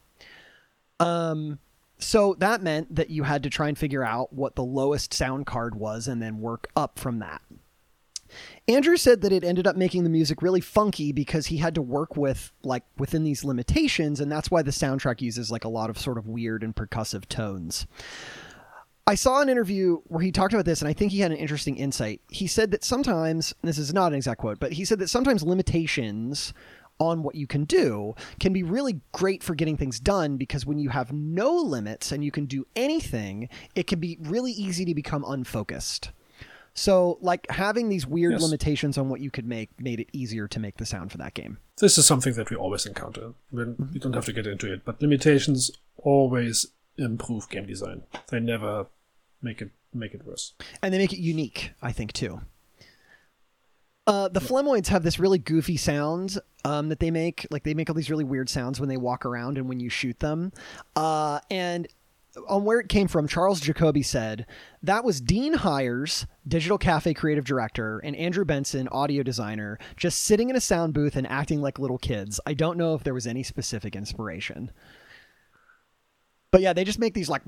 So that meant that you had to try and figure out what the lowest sound card was and then work up from that. Andrew said that it ended up making the music really funky because he had to work within these limitations, and that's why the soundtrack uses like a lot of sort of weird and percussive tones. I saw an interview where he talked about this, and I think he had an interesting insight. He said that sometimes, this is not an exact quote, but he said that sometimes limitations on what you can do can be really great for getting things done, because when you have no limits and you can do anything, it can be really easy to become unfocused. So, like, having these weird limitations on what you could make made it easier to make the sound for that game. This is something that we always encounter. We don't have to get into it, but limitations always improve game design. They never make it make it worse. And they make it unique, I think, too. The Flemoids have this really goofy sound that they make. Like, they make all these really weird sounds when they walk around and when you shoot them. And on where it came from, Charles Jacoby said, that was Dean Hires, Digital Cafe creative director, and Andrew Benson, audio designer, just sitting in a sound booth and acting like little kids. I don't know if there was any specific inspiration. But yeah, they just make these like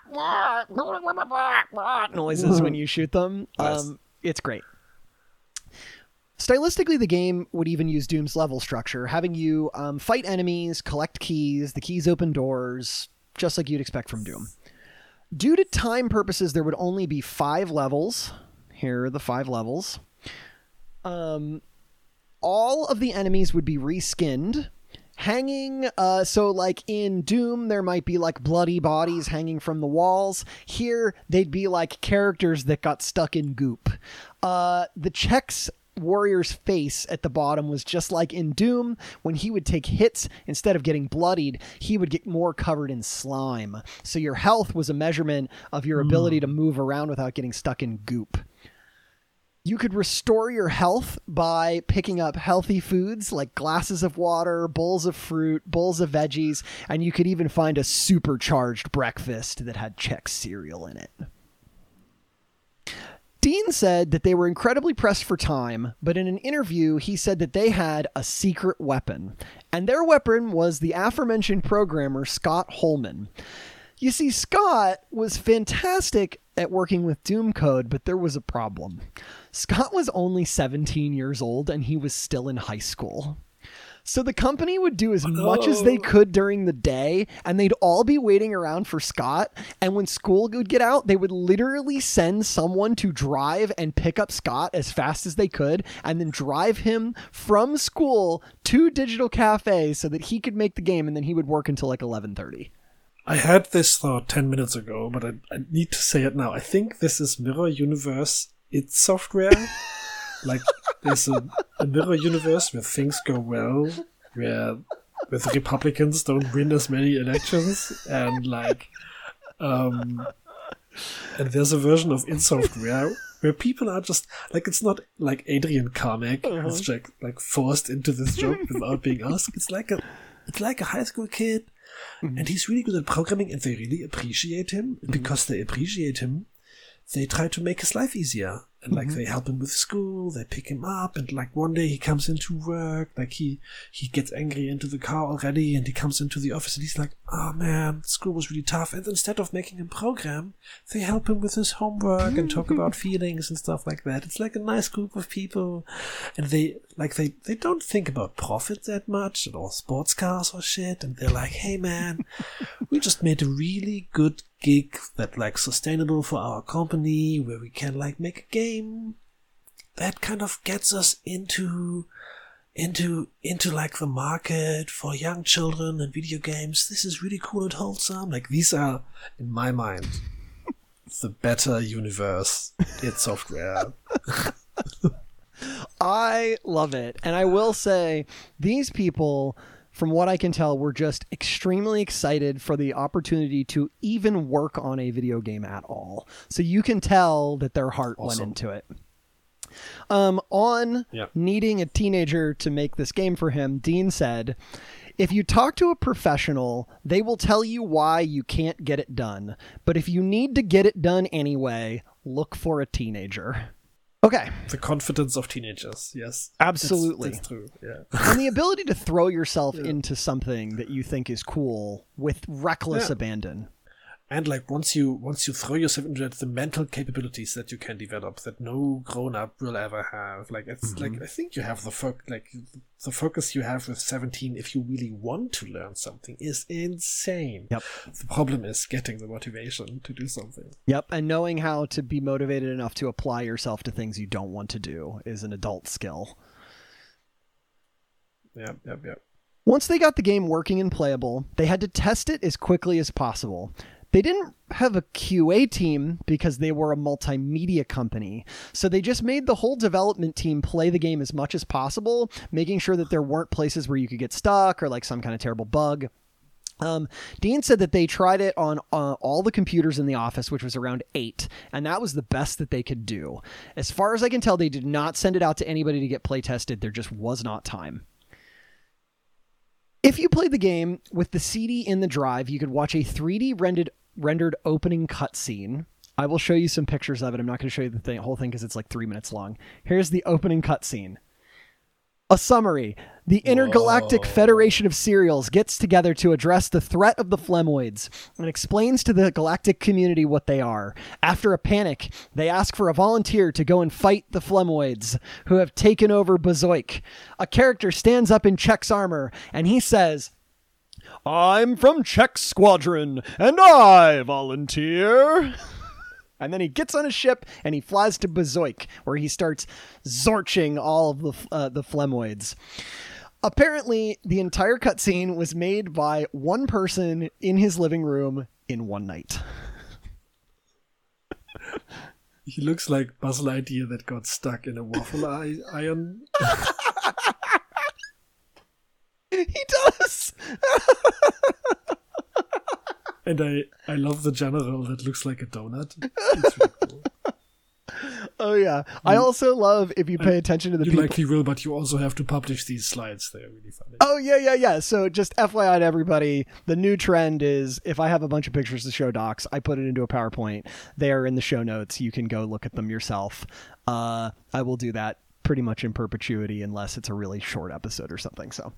noises when you shoot them. Nice. It's great. Stylistically, the game would even use Doom's level structure, having you fight enemies, collect keys, the keys open doors, just like you'd expect from Doom. Due to time purposes, there would only be 5 levels. Here are the 5 levels. All of the enemies would be reskinned. Hanging, so like in Doom, there might be like bloody bodies hanging from the walls. Here, they'd be like characters that got stuck in goop. The Chex warrior's face at the bottom was just like in Doom. When he would take hits, instead of getting bloodied, he would get more covered in slime. So your health was a measurement of your ability to move around without getting stuck in goop. You could restore your health by picking up healthy foods like glasses of water, bowls of fruit, bowls of veggies, and you could even find a supercharged breakfast that had Chex cereal in it. Dean said that they were incredibly pressed for time, but in an interview, he said that they had a secret weapon, and their weapon was the aforementioned programmer Scott Holman. You see, Scott was fantastic at working with Doom code, but there was a problem. Scott was only 17 years old, and he was still in high school. So the company would do as much as they could during the day, and they'd all be waiting around for Scott. And when school would get out, they would literally send someone to drive and pick up Scott as fast as they could, and then drive him from school to Digital Cafe so that he could make the game, and then he would work until like 11:30. I had this thought 10 minutes ago, but I need to say it now. I think this is Mirror Universe id Software. Like, there's a mirror universe where things go well, where the Republicans don't win as many elections, and like, and there's a version of id Software where people are just like, it's not like Adrian Carmack who's like forced into this job without being asked. It's like a high school kid, and he's really good at programming, and they really appreciate him. Because they appreciate him, they try to make his life easier. And like they help him with school, they pick him up, and like one day he comes into work, like he gets angry into the car already, and he comes into the office and he's like, oh man, school was really tough. And instead of making him program, they help him with his homework and talk about feelings and stuff like that. It's like a nice group of people, and they don't think about profit that much or sports cars or shit, and they're like, hey man, we just made a really good gig that like sustainable for our company, where we can like make a game that kind of gets us into like the market for young children and video games. This is really cool and wholesome. Like, these are, in my mind, the better universe id Software. I love it. And I will say, these people, from what I can tell, were just extremely excited for the opportunity to even work on a video game at all. So you can tell that their heart went into it. Needing a teenager to make this game for him, Dean said, if you talk to a professional, they will tell you why you can't get it done. But if you need to get it done anyway, look for a teenager. Okay. The confidence of teenagers, yes. Absolutely. That's true, yeah. And the ability to throw yourself into something that you think is cool with reckless abandon. And like, once you throw yourself into it, the mental capabilities that you can develop that no grown-up will ever have. Like, it's like, I think you have the focus you have with 17, if you really want to learn something, is insane. Yep. The problem is getting the motivation to do something. Yep. And knowing how to be motivated enough to apply yourself to things you don't want to do is an adult skill. Yep. Once they got the game working and playable, they had to test it as quickly as possible. They didn't have a QA team because they were a multimedia company. So they just made the whole development team play the game as much as possible, making sure that there weren't places where you could get stuck or like some kind of terrible bug. Dean said that they tried it on all the computers in the office, which was around 8, and that was the best that they could do. As far as I can tell, they did not send it out to anybody to get play tested. There just was not time. If you played the game with the CD in the drive, you could watch a 3D rendered opening cutscene. I will show you some pictures of it. I'm not going to show you the whole thing because it's like 3 minutes long. Here's the opening cutscene. A summary. The Intergalactic Federation of Serials gets together to address the threat of the Flemoids and explains to the galactic community what they are. After a panic, they ask for a volunteer to go and fight the Flemoids, who have taken over Bazoik. A character stands up in Czech's armor, and he says, "I'm from Czech Squadron, and I volunteer." And then he gets on a ship and he flies to Bazoik, where he starts zorching all of the Flemoids. Apparently, the entire cutscene was made by one person in his living room in one night. He looks like Buzz Lightyear that got stuck in a waffle iron. He does! And I love the general that looks like a donut. It's really cool. Oh, yeah. I also love, if you pay attention to the you people... likely will, but you also have to publish these slides. They're really funny. Oh, yeah. So just FYI to everybody, the new trend is if I have a bunch of pictures to show docs, I put it into a PowerPoint. They are in the show notes. You can go look at them yourself. I will do that pretty much in perpetuity unless it's a really short episode or something. So,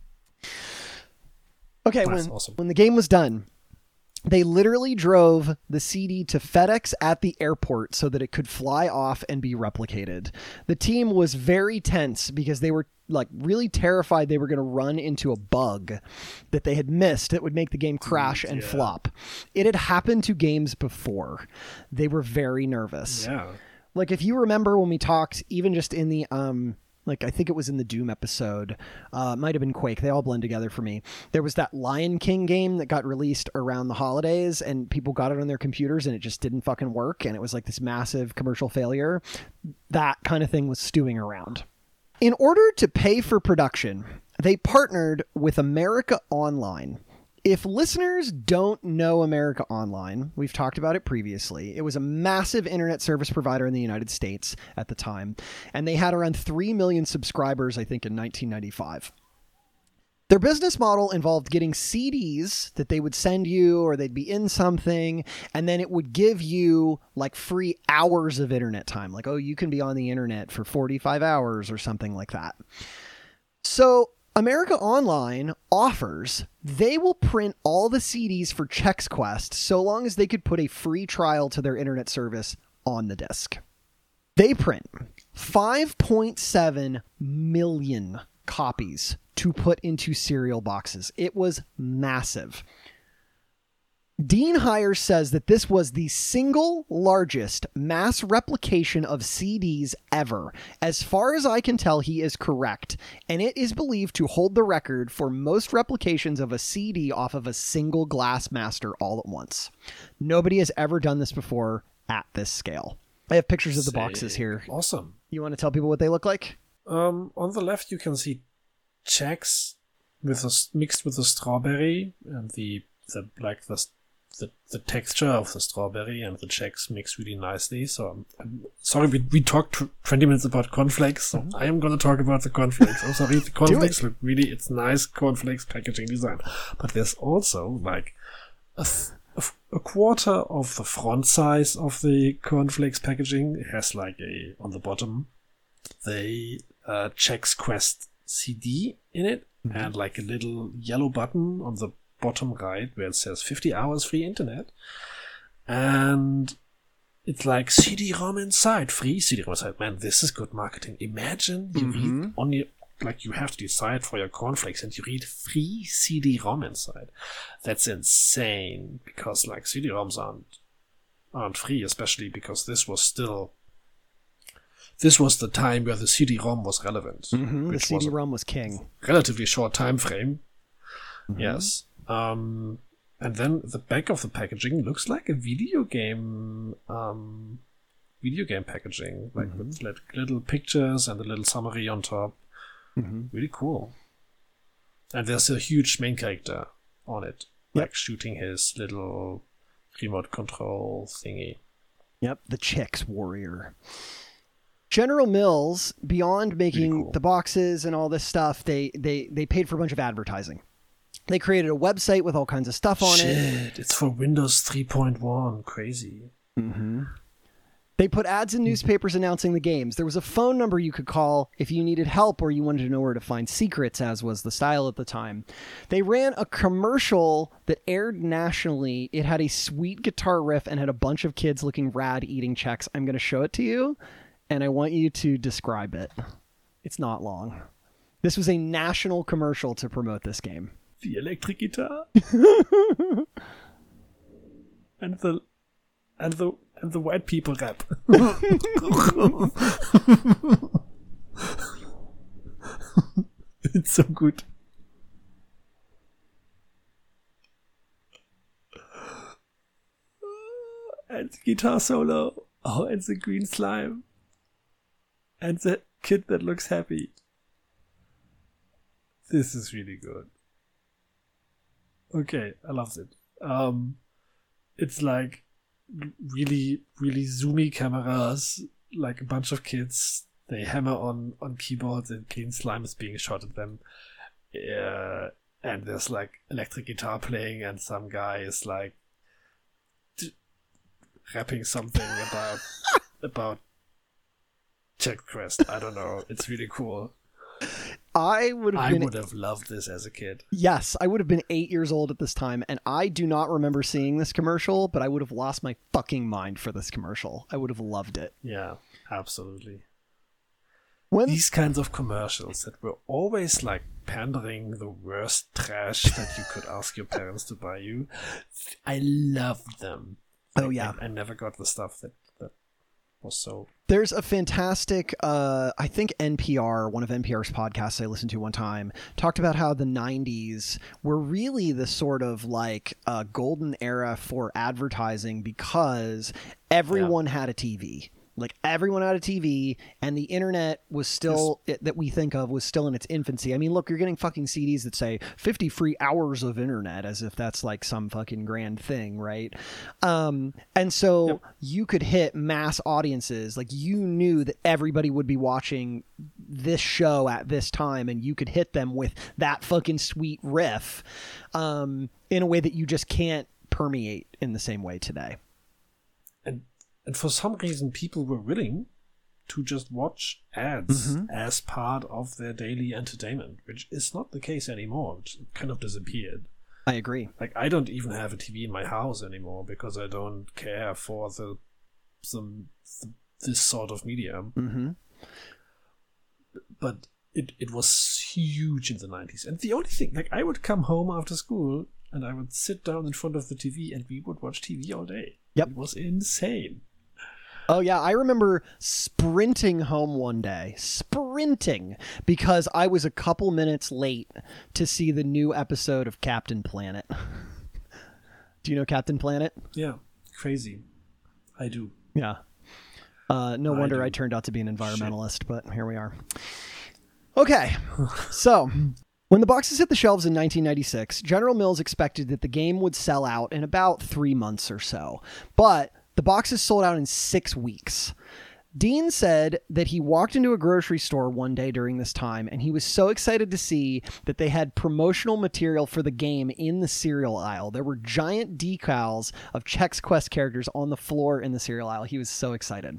okay, That's awesome. When the game was done, they literally drove the CD to FedEx at the airport so that it could fly off and be replicated. The team was very tense because they were like really terrified they were going to run into a bug that they had missed that would make the game crash and flop. It had happened to games before. They were very nervous. Yeah. Like if you remember when we talked, even just in the like I think it was in the Doom episode, might have been Quake. They all blend together for me. There was that Lion King game that got released around the holidays and people got it on their computers and it just didn't fucking work. And it was like this massive commercial failure. That kind of thing was stewing around. In order to pay for production, they partnered with America Online. If listeners don't know America Online, we've talked about it previously. It was a massive internet service provider in the United States at the time, and they had around 3 million subscribers, I think, in 1995. Their business model involved getting CDs that they would send you or they'd be in something, and then it would give you like free hours of internet time. Like, oh, you can be on the internet for 45 hours or something like that. So America Online offers they will print all the CDs for Chex Quest so long as they could put a free trial to their internet service on the disc. They print 5.7 million copies to put into cereal boxes. It was massive. Dean Hires says that this was the single largest mass replication of CDs ever. As far as I can tell, he is correct, and it is believed to hold the record for most replications of a CD off of a single glass master all at once. Nobody has ever done this before at this scale. I have pictures of the boxes here. Awesome. You want to tell people what they look like? On the left, you can see Chex mixed with the strawberry and the texture of the strawberry and the Chex mix really nicely. So I'm sorry, we talked 20 minutes about cornflakes, so I am going to talk about the cornflakes. I'm sorry, the cornflakes look really, it's nice cornflakes packaging design. But there's also like a quarter of the front size of the cornflakes packaging. It has like on the bottom, the Chex Quest CD in it, and like a little yellow button on the bottom right where it says 50 hours free internet, and it's like CD-ROM inside, free CD-ROM inside. Man, this is good marketing. Imagine you read on your, like you have to decide for your cornflakes and you read free CD-ROM inside. That's insane, because like CD-ROMs aren't free, especially because this was the time where the CD-ROM was relevant. The CD-ROM was king. Relatively short time frame. Yes. And then the back of the packaging looks like a video game packaging, like with little pictures and a little summary on top. Really cool. And there's a huge main character on it, Yep. like shooting his little remote control thingy. Yep, the Chicks Warrior. General Mills, beyond making Really cool. the boxes and all this stuff, they paid for a bunch of advertising. They created a website with all kinds of stuff on it. Shit, it's for Windows 3.1. Crazy. Mm-hmm. They put ads in newspapers announcing the games. There was a phone number you could call if you needed help or you wanted to know where to find secrets, as was the style at the time. They ran a commercial that aired nationally. It had a sweet guitar riff and had a bunch of kids looking rad eating checks. I'm going to show it to you, and I want you to describe it. It's not long. This was a national commercial to promote this game. The electric guitar. and the white people rap. It's so good. And the guitar solo. Oh, and the green slime. And the kid that looks happy. This is really good. Okay, I loved it. It's like really, really zoomy cameras, like a bunch of kids. They hammer on keyboards and green slime is being shot at them. And there's like electric guitar playing and some guy is like rapping something about Check Quest. I don't know. It's really cool. I would have loved this as a kid. Yes, I would have been 8 years old at this time, and I do not remember seeing this commercial, but I would have lost my fucking mind for this commercial. I would have loved it. Yeah, absolutely. When These kinds of commercials that were always like pandering the worst trash that you could ask your parents to buy you, I loved them. Oh, yeah. I never got the stuff that was so... There's a fantastic, I think NPR, one of NPR's podcasts I listened to one time, talked about how the 90s were really the sort of like golden era for advertising because everyone had a TV. Like everyone had a TV, and the internet was still, that we think of, was still in its infancy. I mean, look, you're getting fucking CDs that say 50 free hours of internet, as if that's like some fucking grand thing, right? And so you could hit mass audiences. Like you knew that everybody would be watching this show at this time, and you could hit them with that fucking sweet riff in a way that you just can't permeate in the same way today. And for some reason, people were willing to just watch ads as part of their daily entertainment, which is not the case anymore. Which kind of disappeared. I agree. Like, I don't even have a TV in my house anymore because I don't care for this sort of medium. Mm-hmm. But it was huge in the 90s. And the only thing, like, I would come home after school and I would sit down in front of the TV and we would watch TV all day. Yep. It was insane. Oh, yeah. I remember sprinting home one day, because I was a couple minutes late to see the new episode of Captain Planet. Do you know Captain Planet? Yeah. Crazy. I do. Yeah. No wonder I turned out to be an environmentalist, but here we are. Okay. So, when the boxes hit the shelves in 1996, General Mills expected that the game would sell out in about 3 months or so. But the boxes sold out in 6 weeks. Dean said that he walked into a grocery store one day during this time, and he was so excited to see that they had promotional material for the game in the cereal aisle. There were giant decals of Chex Quest characters on the floor in the cereal aisle. He was so excited.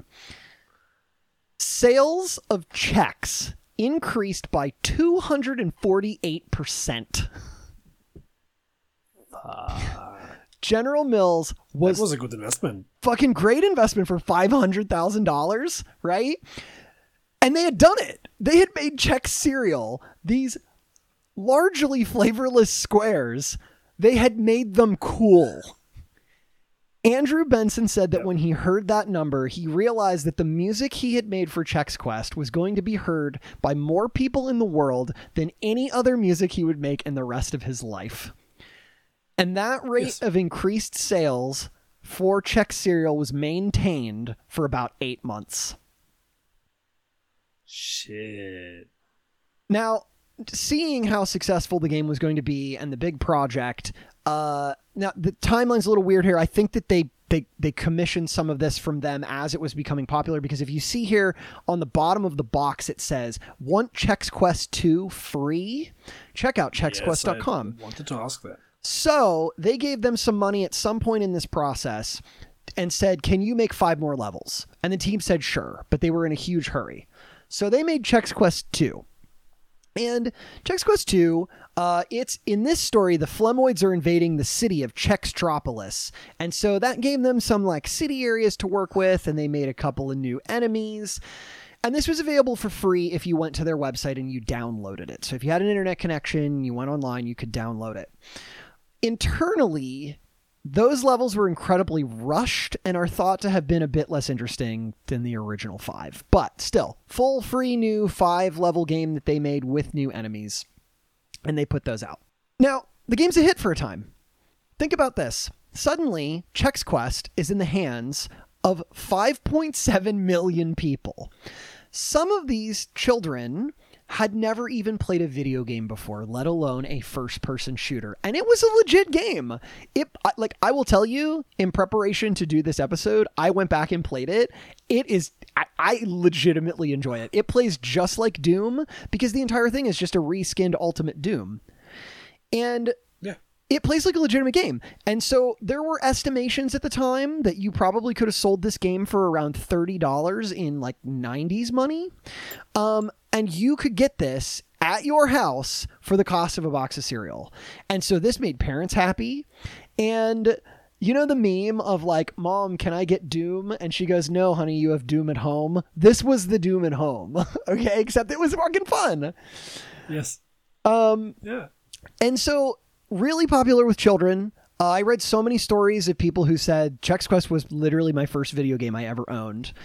Sales of Chex increased by 248%. General Mills that was a good investment. Fucking great investment for $500,000, right? And they had done it. They had made Chex cereal, these largely flavorless squares. They had made them cool. Andrew Benson said that when he heard that number, he realized that the music he had made for Chex Quest was going to be heard by more people in the world than any other music he would make in the rest of his life. And that rate of increased sales for Chex cereal was maintained for about 8 months. Shit. Now, seeing how successful the game was going to be and the big project, now the timeline's a little weird here. I think that they commissioned some of this from them as it was becoming popular, because if you see here on the bottom of the box, it says, "Want Chex Quest 2 free? Check out chexquest.com." Yes, I wanted to ask that. So they gave them some money at some point in this process and said, "Can you make 5 more levels?" And the team said, "Sure," but they were in a huge hurry. So they made Chex Quest 2. And Chex Quest 2, it's in this story, the Flemoids are invading the city of Chextropolis. And so that gave them some like city areas to work with, and they made a couple of new enemies. And this was available for free if you went to their website and you downloaded it. So if you had an internet connection, you went online, you could download it. Internally, those levels were incredibly rushed and are thought to have been a bit less interesting than the original 5. But still, full free new 5-level game that they made with new enemies. And they put those out. Now, the game's a hit for a time. Think about this. Suddenly, Chex Quest is in the hands of 5.7 million people. Some of these children had never even played a video game before, let alone a first-person shooter. And it was a legit game. I will tell you, in preparation to do this episode, I went back and played it. I legitimately enjoy it. It plays just like Doom, because the entire thing is just a reskinned Ultimate Doom. And it plays like a legitimate game. And so there were estimations at the time that you probably could have sold this game for around $30 in like 90s money. And you could get this at your house for the cost of a box of cereal. And so this made parents happy. And you know the meme of like, "Mom, can I get Doom?" And she goes, "No, honey, you have Doom at home." This was the Doom at home. Okay, except it was fucking fun. Yes. Yeah. And so really popular with children. I read so many stories of people who said Chex Quest was literally my first video game I ever owned.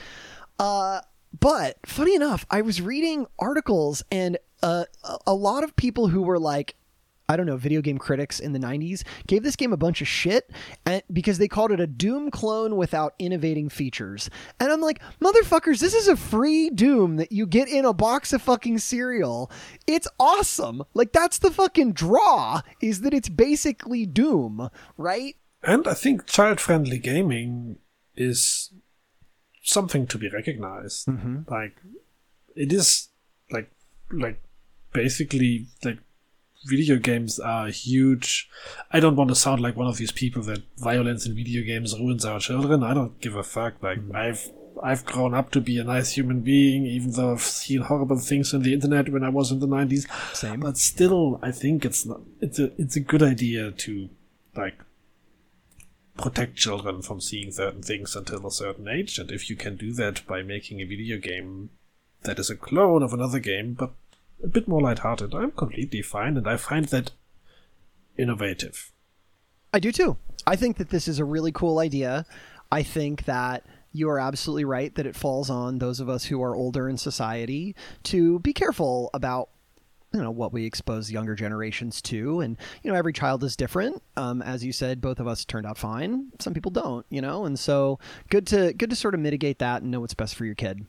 But funny enough, I was reading articles and a lot of people who were like, I don't know, video game critics in the 90s gave this game a bunch of shit because they called it a Doom clone without innovating features. And I'm like, motherfuckers, this is a free Doom that you get in a box of fucking cereal. It's awesome. Like, that's the fucking draw, is that it's basically Doom, right? And I think child-friendly gaming is something to be recognized. Mm-hmm. Like, it is like basically like video games are huge. I don't want to sound like one of these people that violence in video games ruins our children. I don't give a fuck. Like, I've grown up to be a nice human being, even though I've seen horrible things on the internet when I was in the 90s. Same. But still, I think it's a good idea to like protect children from seeing certain things until a certain age. And if you can do that by making a video game that is a clone of another game, but a bit more lighthearted, I'm completely fine, and I find that innovative. I do too. I think that this is a really cool idea. I think that you are absolutely right that it falls on those of us who are older in society to be careful about, you know, what we expose younger generations to. And, you know, every child is different. As you said, both of us turned out fine. Some people don't, you know, and so good to sort of mitigate that and know what's best for your kid.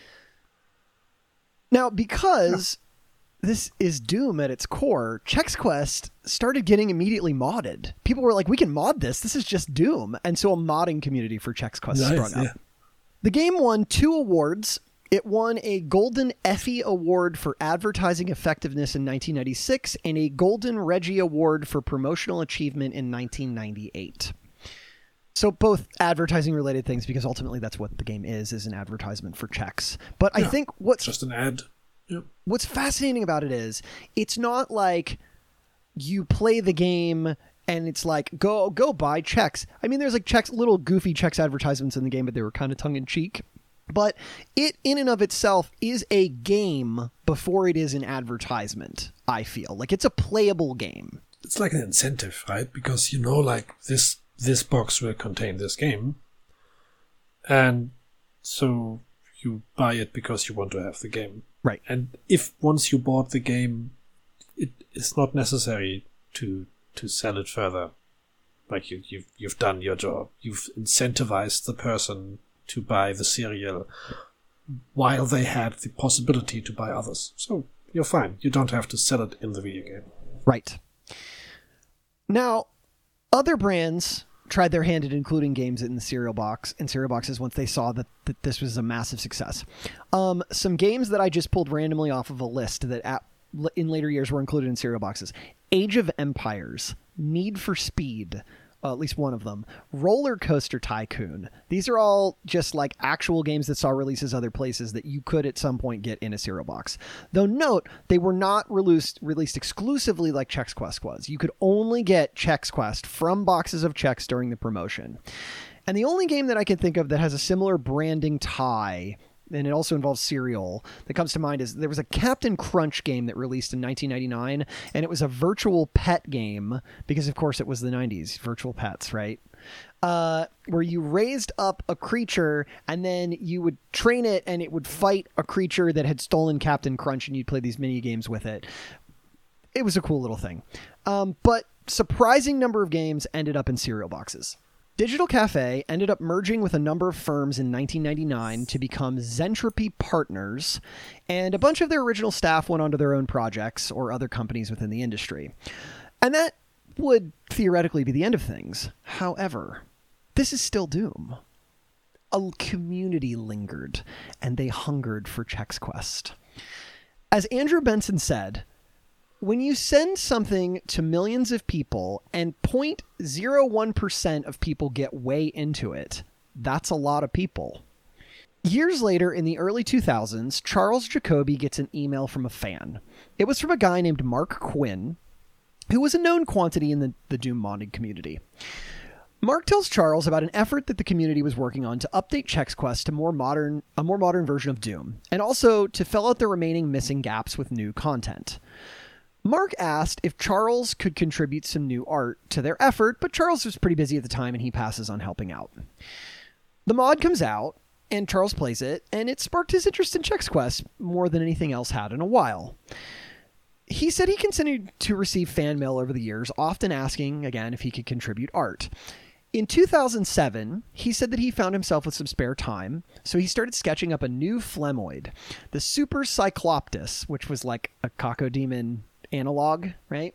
Now, because this is Doom at its core, Chex Quest started getting immediately modded. People were like, we can mod this. This is just Doom. And so a modding community for Chex Quest sprung up. Yeah. The game won 2 awards. It won a Golden Effie Award for Advertising Effectiveness in 1996 and a Golden Reggie Award for Promotional Achievement in 1998. So both advertising-related things, because ultimately that's what the game is an advertisement for Chex. But yeah, I think what's just an ad. Yep. What's fascinating about it is it's not like you play the game and it's like, go buy Chex. I mean, there's like little goofy Chex advertisements in the game, but they were kind of tongue-in-cheek. But it, in and of itself, is a game before it is an advertisement, I feel. Like, it's a playable game. It's like an incentive, right? Because, you know, like, this box will contain this game. And so you buy it because you want to have the game. Right. And if once you bought the game, it is not necessary to sell it further. Like, you've done your job. You've incentivized the person to buy the cereal while they had the possibility to buy others. So you're fine. You don't have to sell it in the video game. Right. Now, other brands tried their hand at including games in cereal boxes once they saw that this was a massive success. Some games that I just pulled randomly off of a list that in later years were included in cereal boxes: Age of Empires, Need for Speed, at least one of them, Roller Coaster Tycoon. These are all just like actual games that saw releases other places that you could at some point get in a cereal box. Though note, they were not released exclusively like Chex Quest was. You could only get Chex Quest from boxes of Chex during the promotion. And the only game that I can think of that has a similar branding tie, and it also involves cereal, that comes to mind is there was a Captain Crunch game that released in 1999, and it was a virtual pet game, because of course it was the 90s, virtual pets, right? Where you raised up a creature, and then you would train it, and it would fight a creature that had stolen Captain Crunch, and you'd play these mini games with it. It was a cool little thing. But surprising number of games ended up in cereal boxes. Digital Cafe ended up merging with a number of firms in 1999 to become Zentropy Partners, and a bunch of their original staff went on to their own projects or other companies within the industry. And that would theoretically be the end of things. However, this is still Doom. A community lingered, and they hungered for Chex Quest. As Andrew Benson said, when you send something to millions of people and 0.01% of people get way into it, that's a lot of people. Years later, in the early 2000s, Charles Jacoby gets an email from a fan. It was from a guy named Mark Quinn, who was a known quantity in the Doom modding community. Mark tells Charles about an effort that the community was working on to update Chex Quest to a more modern version of Doom, and also to fill out the remaining missing gaps with new content. Mark asked if Charles could contribute some new art to their effort, but Charles was pretty busy at the time and he passes on helping out. The mod comes out, and Charles plays it, and it sparked his interest in Chex Quest more than anything else had in a while. He said he continued to receive fan mail over the years, often asking, again, if he could contribute art. In 2007, he said that he found himself with some spare time, so he started sketching up a new Flemoid, the Super Cycloptus, which was like a Cacodemon analog, right?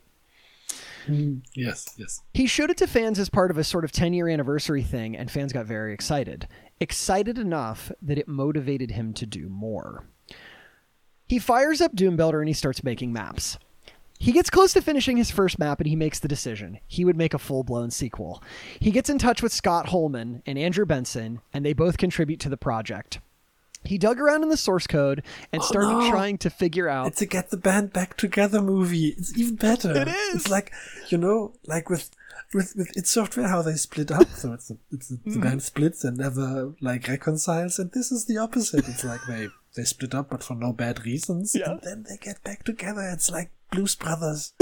Yes. He showed it to fans as part of a sort of 10-year anniversary thing, and fans got very excited. Excited enough that it motivated him to do more. He fires up Doom Builder and he starts making maps. He gets close to finishing his first map and he makes the decision. He would make a full-blown sequel. He gets in touch with Scott Holman and Andrew Benson, and they both contribute to the project. He dug around in the source code and started trying to figure out... It's a Get the Band Back Together movie. It's even better. It is! It's like, like with id Software, how they split up. So the band splits and never, reconciles. And this is the opposite. It's like they split up, but for no bad reasons. Yeah. And then they get back together. It's like Blues Brothers.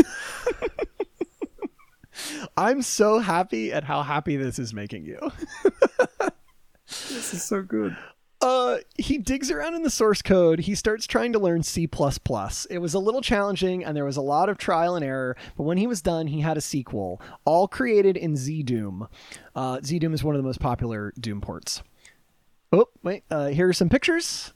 I'm so happy at how happy this is making you. This is so good. He digs around in the source code. He starts trying to learn C++. It was a little challenging and there was a lot of trial and error, but when he was done, he had a sequel, all created in ZDoom. ZDoom is one of the most popular Doom ports. Oh, wait, here are some pictures.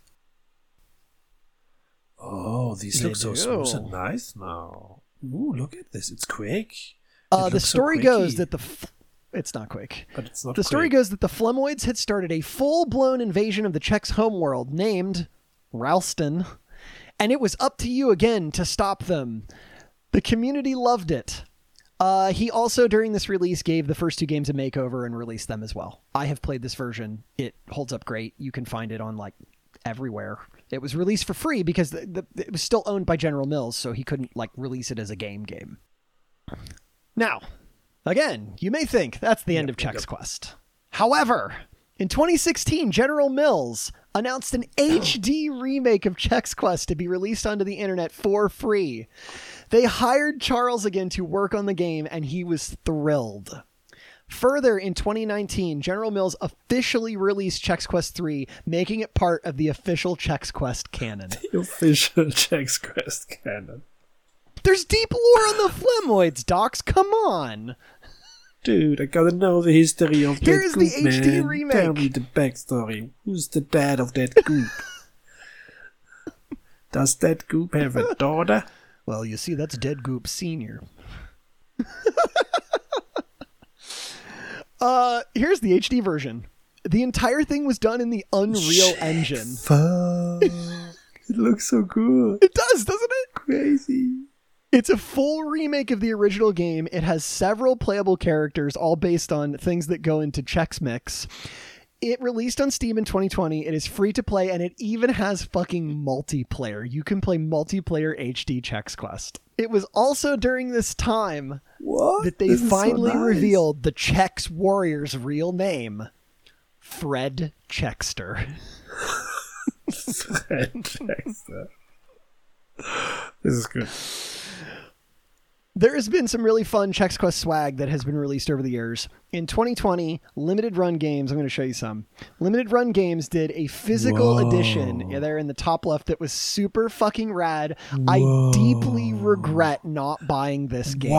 Oh, these look so smooth and nice now. Ooh, look at this. It's quick. The story goes that it's not quick. But it's not the story goes that the Flemoids had started a full-blown invasion of the Chex homeworld named Ralston, and it was up to you again to stop them. The community loved it. He also, during this release, gave the first two games a makeover and released them as well. I have played this version. It holds up great. You can find it on, everywhere. It was released for free because it was still owned by General Mills, so he couldn't, release it as a game. Now... Again, you may think that's the end of Chex Quest. However, in 2016, General Mills announced an HD remake of Chex Quest to be released onto the internet for free. They hired Charles again to work on the game, and he was thrilled. Further, in 2019, General Mills officially released Chex Quest 3, making it part of the official Chex Quest canon. The official Chex Quest canon. There's deep lore on the Flemoids, Docs. Come on. Dude, I gotta know the history of that goop, Here's the HD remake. Tell me the backstory. Who's the dad of that goop? Does that goop have a daughter? Well, you see, that's Dead Goop Senior. Here's the HD version. The entire thing was done in the Unreal Engine. Fuck. It looks so good. It does, doesn't it? Crazy. It's a full remake of the original game. It has several playable characters, all based on things that go into Chex Mix. It released on Steam in 2020. It is free to play, and it even has fucking multiplayer. You can play multiplayer HD Chex Quest. It was also during this time that they finally revealed the Chex Warrior's real name, Fred Chexter. Fred Chexter. This is good. There has been some really fun Chex Quest swag that has been released over the years. In 2020, Limited Run Games, I'm going to show you some. Limited Run Games did a physical edition there in the top left that was super fucking rad. I deeply regret not buying this game.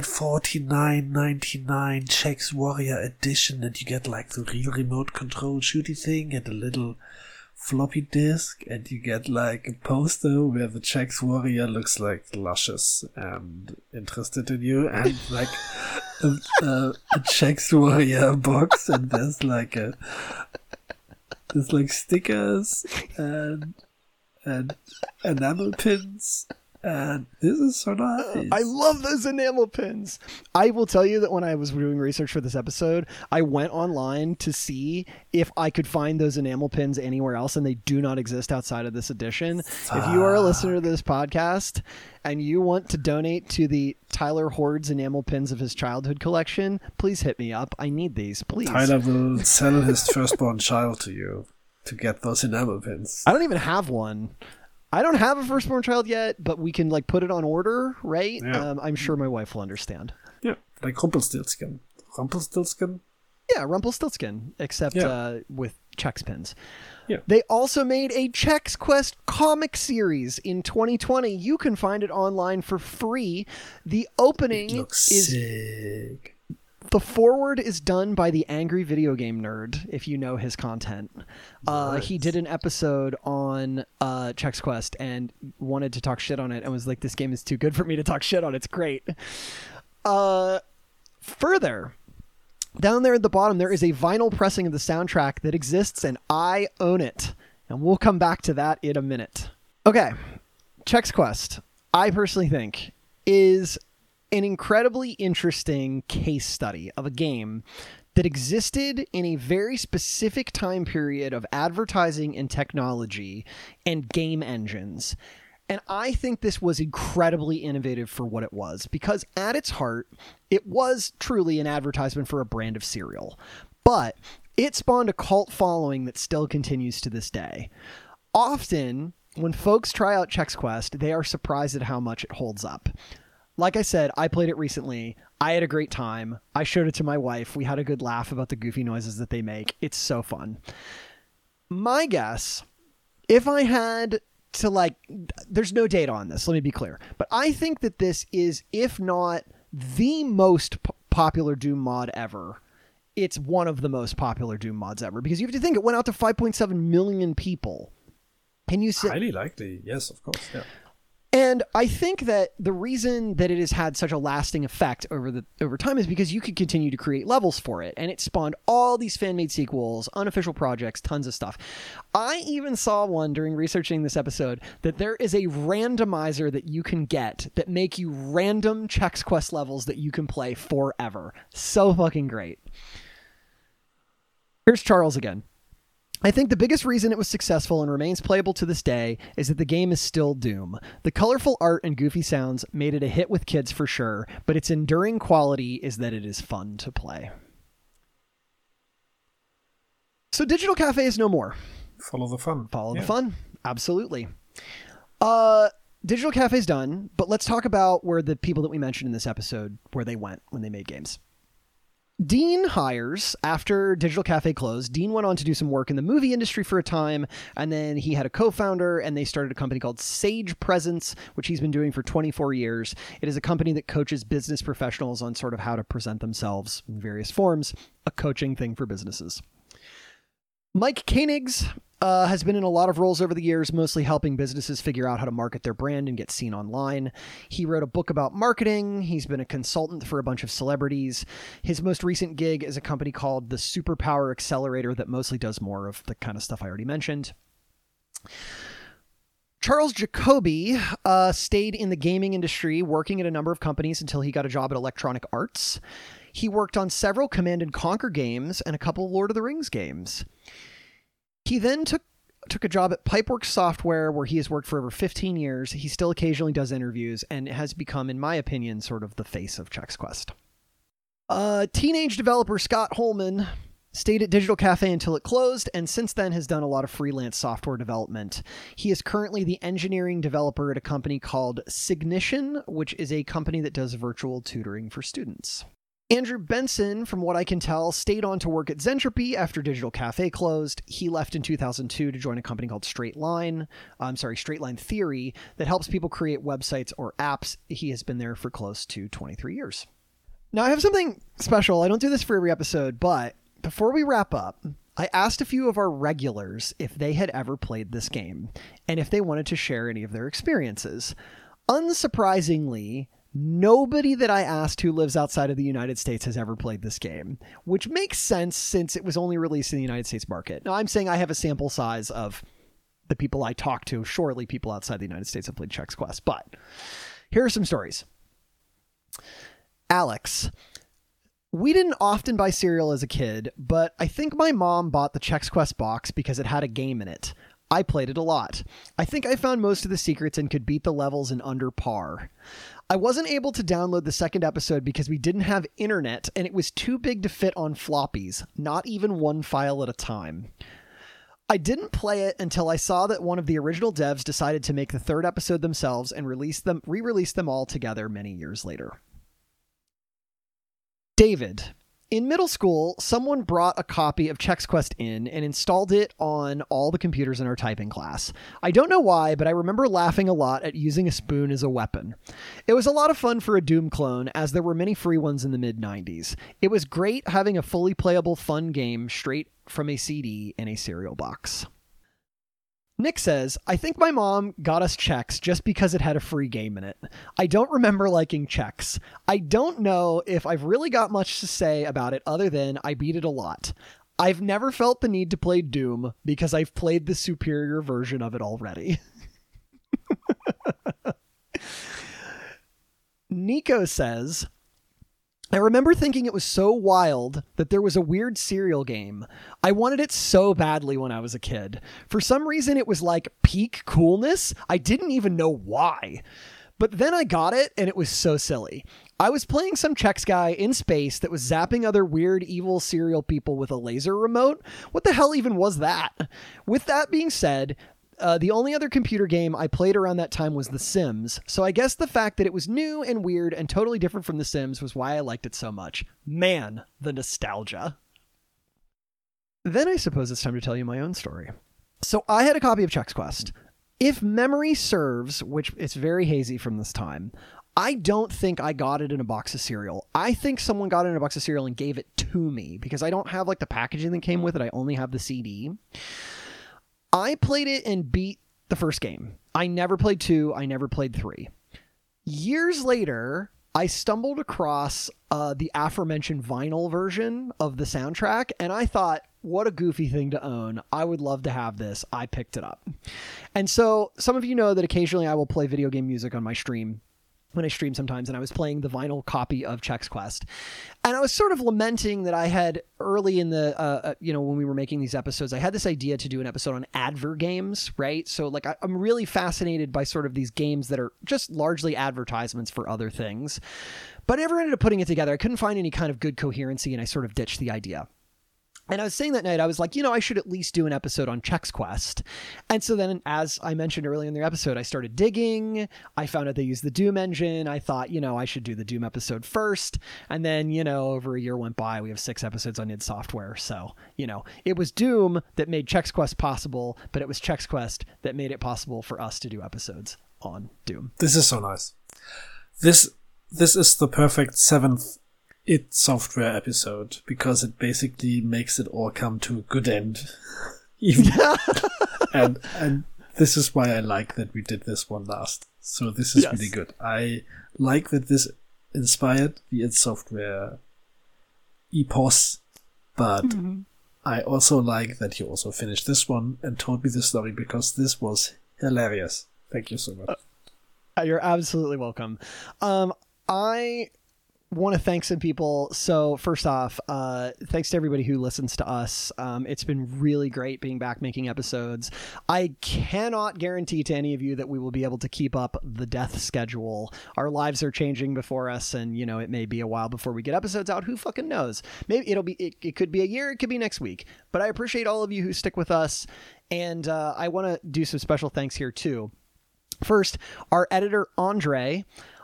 $149.99 Chex Warrior Edition, and you get like the real remote control shooty thing and a little floppy disk, and you get like a poster where the Chex Warrior looks like luscious and interested in you, and like a Chex Warrior box, and there's like stickers and enamel pins. And this is so nice. I love those enamel pins. I will tell you that when I was doing research for this episode, I went online to see if I could find those enamel pins anywhere else, and they do not exist outside of this edition. If you are a listener to this podcast and you want to donate to the Tyler hoards enamel pins of his childhood collection, please hit me up. I need these, please. Tyler will sell his firstborn child to you to get those enamel pins. I don't even have one. I don't have a firstborn child yet, but we can like put it on order, right? Yeah. I'm sure my wife will understand. Yeah, like Rumpelstiltskin. Rumpelstiltskin? Yeah, Rumpelstiltskin, except with Chex pins. Yeah. They also made a Chex Quest comic series in 2020. You can find it online for free. The opening is sick. The foreword is done by the Angry Video Game Nerd, if you know his content. Nice. He did an episode on Chex Quest and wanted to talk shit on it and was like, this game is too good for me to talk shit on. It's great. Further, down there at the bottom, there is a vinyl pressing of the soundtrack that exists, and I own it. And we'll come back to that in a minute. Okay, Chex Quest, I personally think, is an incredibly interesting case study of a game that existed in a very specific time period of advertising and technology and game engines. And I think this was incredibly innovative for what it was, because at its heart, it was truly an advertisement for a brand of cereal. But it spawned a cult following that still continues to this day. Often, when folks try out Chex Quest, they are surprised at how much it holds up. Like I said, I played it recently. I had a great time. I showed it to my wife. We had a good laugh about the goofy noises that they make. It's so fun. My guess, if I had to there's no data on this, let me be clear, but I think that this is, if not the most popular Doom mod ever, it's one of the most popular Doom mods ever, because you have to think it went out to 5.7 million people. Can you say highly likely? Yes, of course. Yeah. And I think that the reason that it has had such a lasting effect over time is because you could continue to create levels for it, and it spawned all these fan-made sequels, unofficial projects, tons of stuff. I even saw one during researching this episode that there is a randomizer that you can get that make you random Chex Quest levels that you can play forever. So fucking great. Here's Charles again. I think the biggest reason it was successful and remains playable to this day is that the game is still Doom. The colorful art and goofy sounds made it a hit with kids for sure, but its enduring quality is that it is fun to play. So Digital Cafe is no more. Follow the fun. Follow the fun. Absolutely. Digital Cafe's done, but let's talk about where the people that we mentioned in this episode, where they went when they made games. Dean Hires, after Digital Cafe closed, Dean went on to do some work in the movie industry for a time, and then he had a co-founder, and they started a company called Sage Presence, which he's been doing for 24 years. It is a company that coaches business professionals on sort of how to present themselves in various forms, a coaching thing for businesses. Mike Koenigs has been in a lot of roles over the years, mostly helping businesses figure out how to market their brand and get seen online. He wrote a book about marketing. He's been a consultant for a bunch of celebrities. His most recent gig is a company called the Superpower Accelerator that mostly does more of the kind of stuff I already mentioned. Charles Jacoby stayed in the gaming industry, working at a number of companies until he got a job at Electronic Arts. He worked on several Command & Conquer games and a couple of Lord of the Rings games. He then took a job at Pipeworks Software, where he has worked for over 15 years. He still occasionally does interviews and has become, in my opinion, sort of the face of Chex Quest. Teenage developer Scott Holman stayed at Digital Cafe until it closed, and since then has done a lot of freelance software development. He is currently the engineering developer at a company called Signition, which is a company that does virtual tutoring for students. Andrew Benson, from what I can tell, stayed on to work at Zentropy after Digital Cafe closed. He left in 2002 to join a company called Straight Line Theory, that helps people create websites or apps. He has been there for close to 23 years. Now, I have something special. I don't do this for every episode, but before we wrap up, I asked a few of our regulars if they had ever played this game and if they wanted to share any of their experiences. Unsurprisingly, nobody that I asked who lives outside of the United States has ever played this game, which makes sense since it was only released in the United States market. Now, I'm saying I have a sample size of the people I talk to. Surely people outside the United States have played Chex Quest, but here are some stories. Alex: we didn't often buy cereal as a kid, but I think my mom bought the Chex Quest box because it had a game in it. I played it a lot. I think I found most of the secrets and could beat the levels in under par. I wasn't able to download the second episode because we didn't have internet and it was too big to fit on floppies, not even one file at a time. I didn't play it until I saw that one of the original devs decided to make the third episode themselves and re-release them all together many years later. David: in middle school, someone brought a copy of Chex Quest in and installed it on all the computers in our typing class. I don't know why, but I remember laughing a lot at using a spoon as a weapon. It was a lot of fun for a Doom clone, as there were many free ones in the mid-90s. It was great having a fully playable fun game straight from a CD in a cereal box. Nick says, I think my mom got us Chex just because it had a free game in it. I don't remember liking Chex. I don't know if I've really got much to say about it other than I beat it a lot. I've never felt the need to play Doom because I've played the superior version of it already. Nico says, I remember thinking it was so wild that there was a weird cereal game. I wanted it so badly when I was a kid. For some reason, it was like peak coolness. I didn't even know why. But then I got it, and it was so silly. I was playing some Chex guy in space that was zapping other weird, evil cereal people with a laser remote. What the hell even was that? With that being said, the only other computer game I played around that time was The Sims, so I guess the fact that it was new and weird and totally different from The Sims was why I liked it so much. Man, the nostalgia. Then I suppose it's time to tell you my own story. So I had a copy of Chex Quest. If memory serves, which it's very hazy from this time, I don't think I got it in a box of cereal. I think someone got it in a box of cereal and gave it to me because I don't have like the packaging that came with it. I only have the CD. I played it and beat the first game. I never played 2. I never played 3. Years later, I stumbled across the aforementioned vinyl version of the soundtrack, and I thought, what a goofy thing to own. I would love to have this. I picked it up. And so some of you know that occasionally I will play video game music on my stream. When I stream sometimes, and I was playing the vinyl copy of Chex Quest. And I was sort of lamenting that I had early in the, when we were making these episodes, I had this idea to do an episode on adver games, right? So like, I'm really fascinated by sort of these games that are just largely advertisements for other things, but I never ended up putting it together. I couldn't find any kind of good coherency, and I sort of ditched the idea. And I was saying that night, I was like, I should at least do an episode on Chex Quest. And so then, as I mentioned earlier in the episode, I started digging. I found out they used the Doom engine. I thought, I should do the Doom episode first. And then, over a year went by. We have 6 episodes on id Software. So, it was Doom that made Chex Quest possible, but it was Chex Quest that made it possible for us to do episodes on Doom. This is so nice. This is the perfect 7th id Software episode because it basically makes it all come to a good end. Even, and this is why I like that we did this one last. So this is really good. I like that this inspired the id Software epos, but I also like that you also finished this one and told me the story, because this was hilarious. Thank you so much. You're absolutely welcome. I want to thank some people. So first off, thanks to everybody who listens to us. It's been really great being back making episodes. I cannot guarantee to any of you that we will be able to keep up the death schedule. Our lives are changing before us, and it may be a while before we get episodes out. Who fucking knows? Maybe it could be a year, it could be next week. But I appreciate all of you who stick with us, and I want to do some special thanks here too. First, our editor Andre,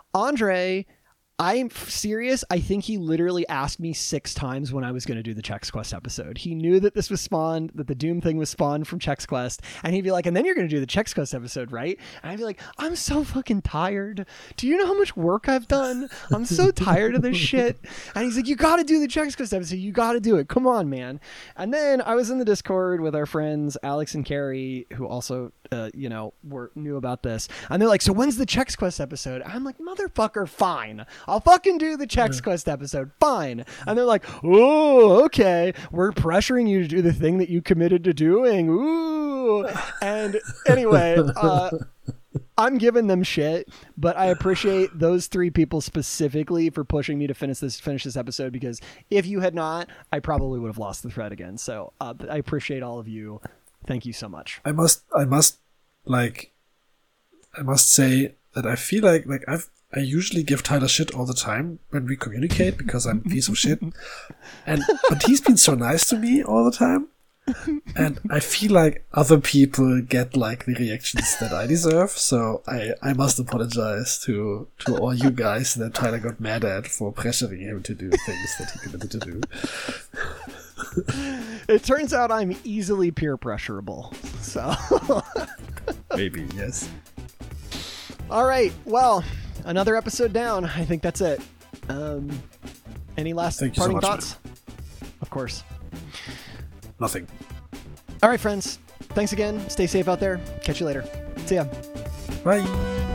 I'm serious. I think he literally asked me 6 times when I was going to do the Chex Quest episode. He knew that this was spawned, that the Doom thing was spawned from Chex Quest. And he'd be like, and then you're going to do the Chex Quest episode, right? And I'd be like, I'm so fucking tired. Do you know how much work I've done? I'm so tired of this shit. And he's like, you got to do the Chex Quest episode. You got to do it. Come on, man. And then I was in the Discord with our friends, Alex and Carrie, who also, knew about this. And they're like, so when's the Chex Quest episode? I'm like, motherfucker, fine. I'll fucking do the Chex Quest episode. Fine. And they're like, oh, okay. We're pressuring you to do the thing that you committed to doing. Ooh. And anyway, I'm giving them shit, but I appreciate those 3 people specifically for pushing me to finish this episode, because if you had not, I probably would have lost the thread again. So I appreciate all of you. Thank you so much. I must say that I feel like I usually give Tyler shit all the time when we communicate, because I'm a piece of shit. But he's been so nice to me all the time. And I feel like other people get like the reactions that I deserve. So I must apologize to all you guys that Tyler got mad at for pressuring him to do things that he committed to do. It turns out I'm easily peer pressurable. So maybe, yes. All right. Well, another episode down. I think that's it. Any last parting thoughts? Man. Of course. Nothing. All right, friends. Thanks again. Stay safe out there. Catch you later. See ya. Bye.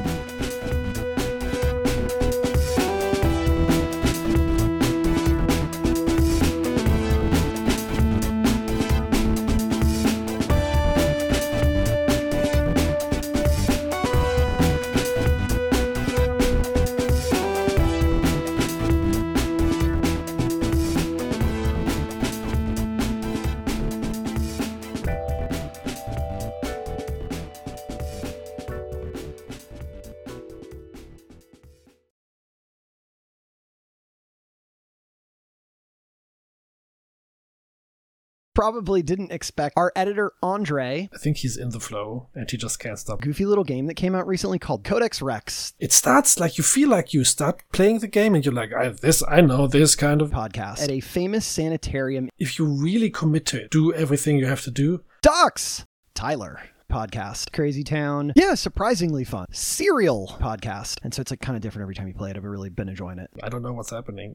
Probably didn't expect our editor Andre. I think he's in the flow and he just can't stop. Goofy little game that came out recently called Codex Rex. It starts like you feel like you start playing the game and you're like, I know this kind of podcast at a famous sanitarium. If you really commit to it, do everything you have to do. Docs Tyler podcast. Crazy Town. Yeah, surprisingly fun. Serial podcast. And so it's like kind of different every time you play it. I've really been enjoying it. I don't know what's happening.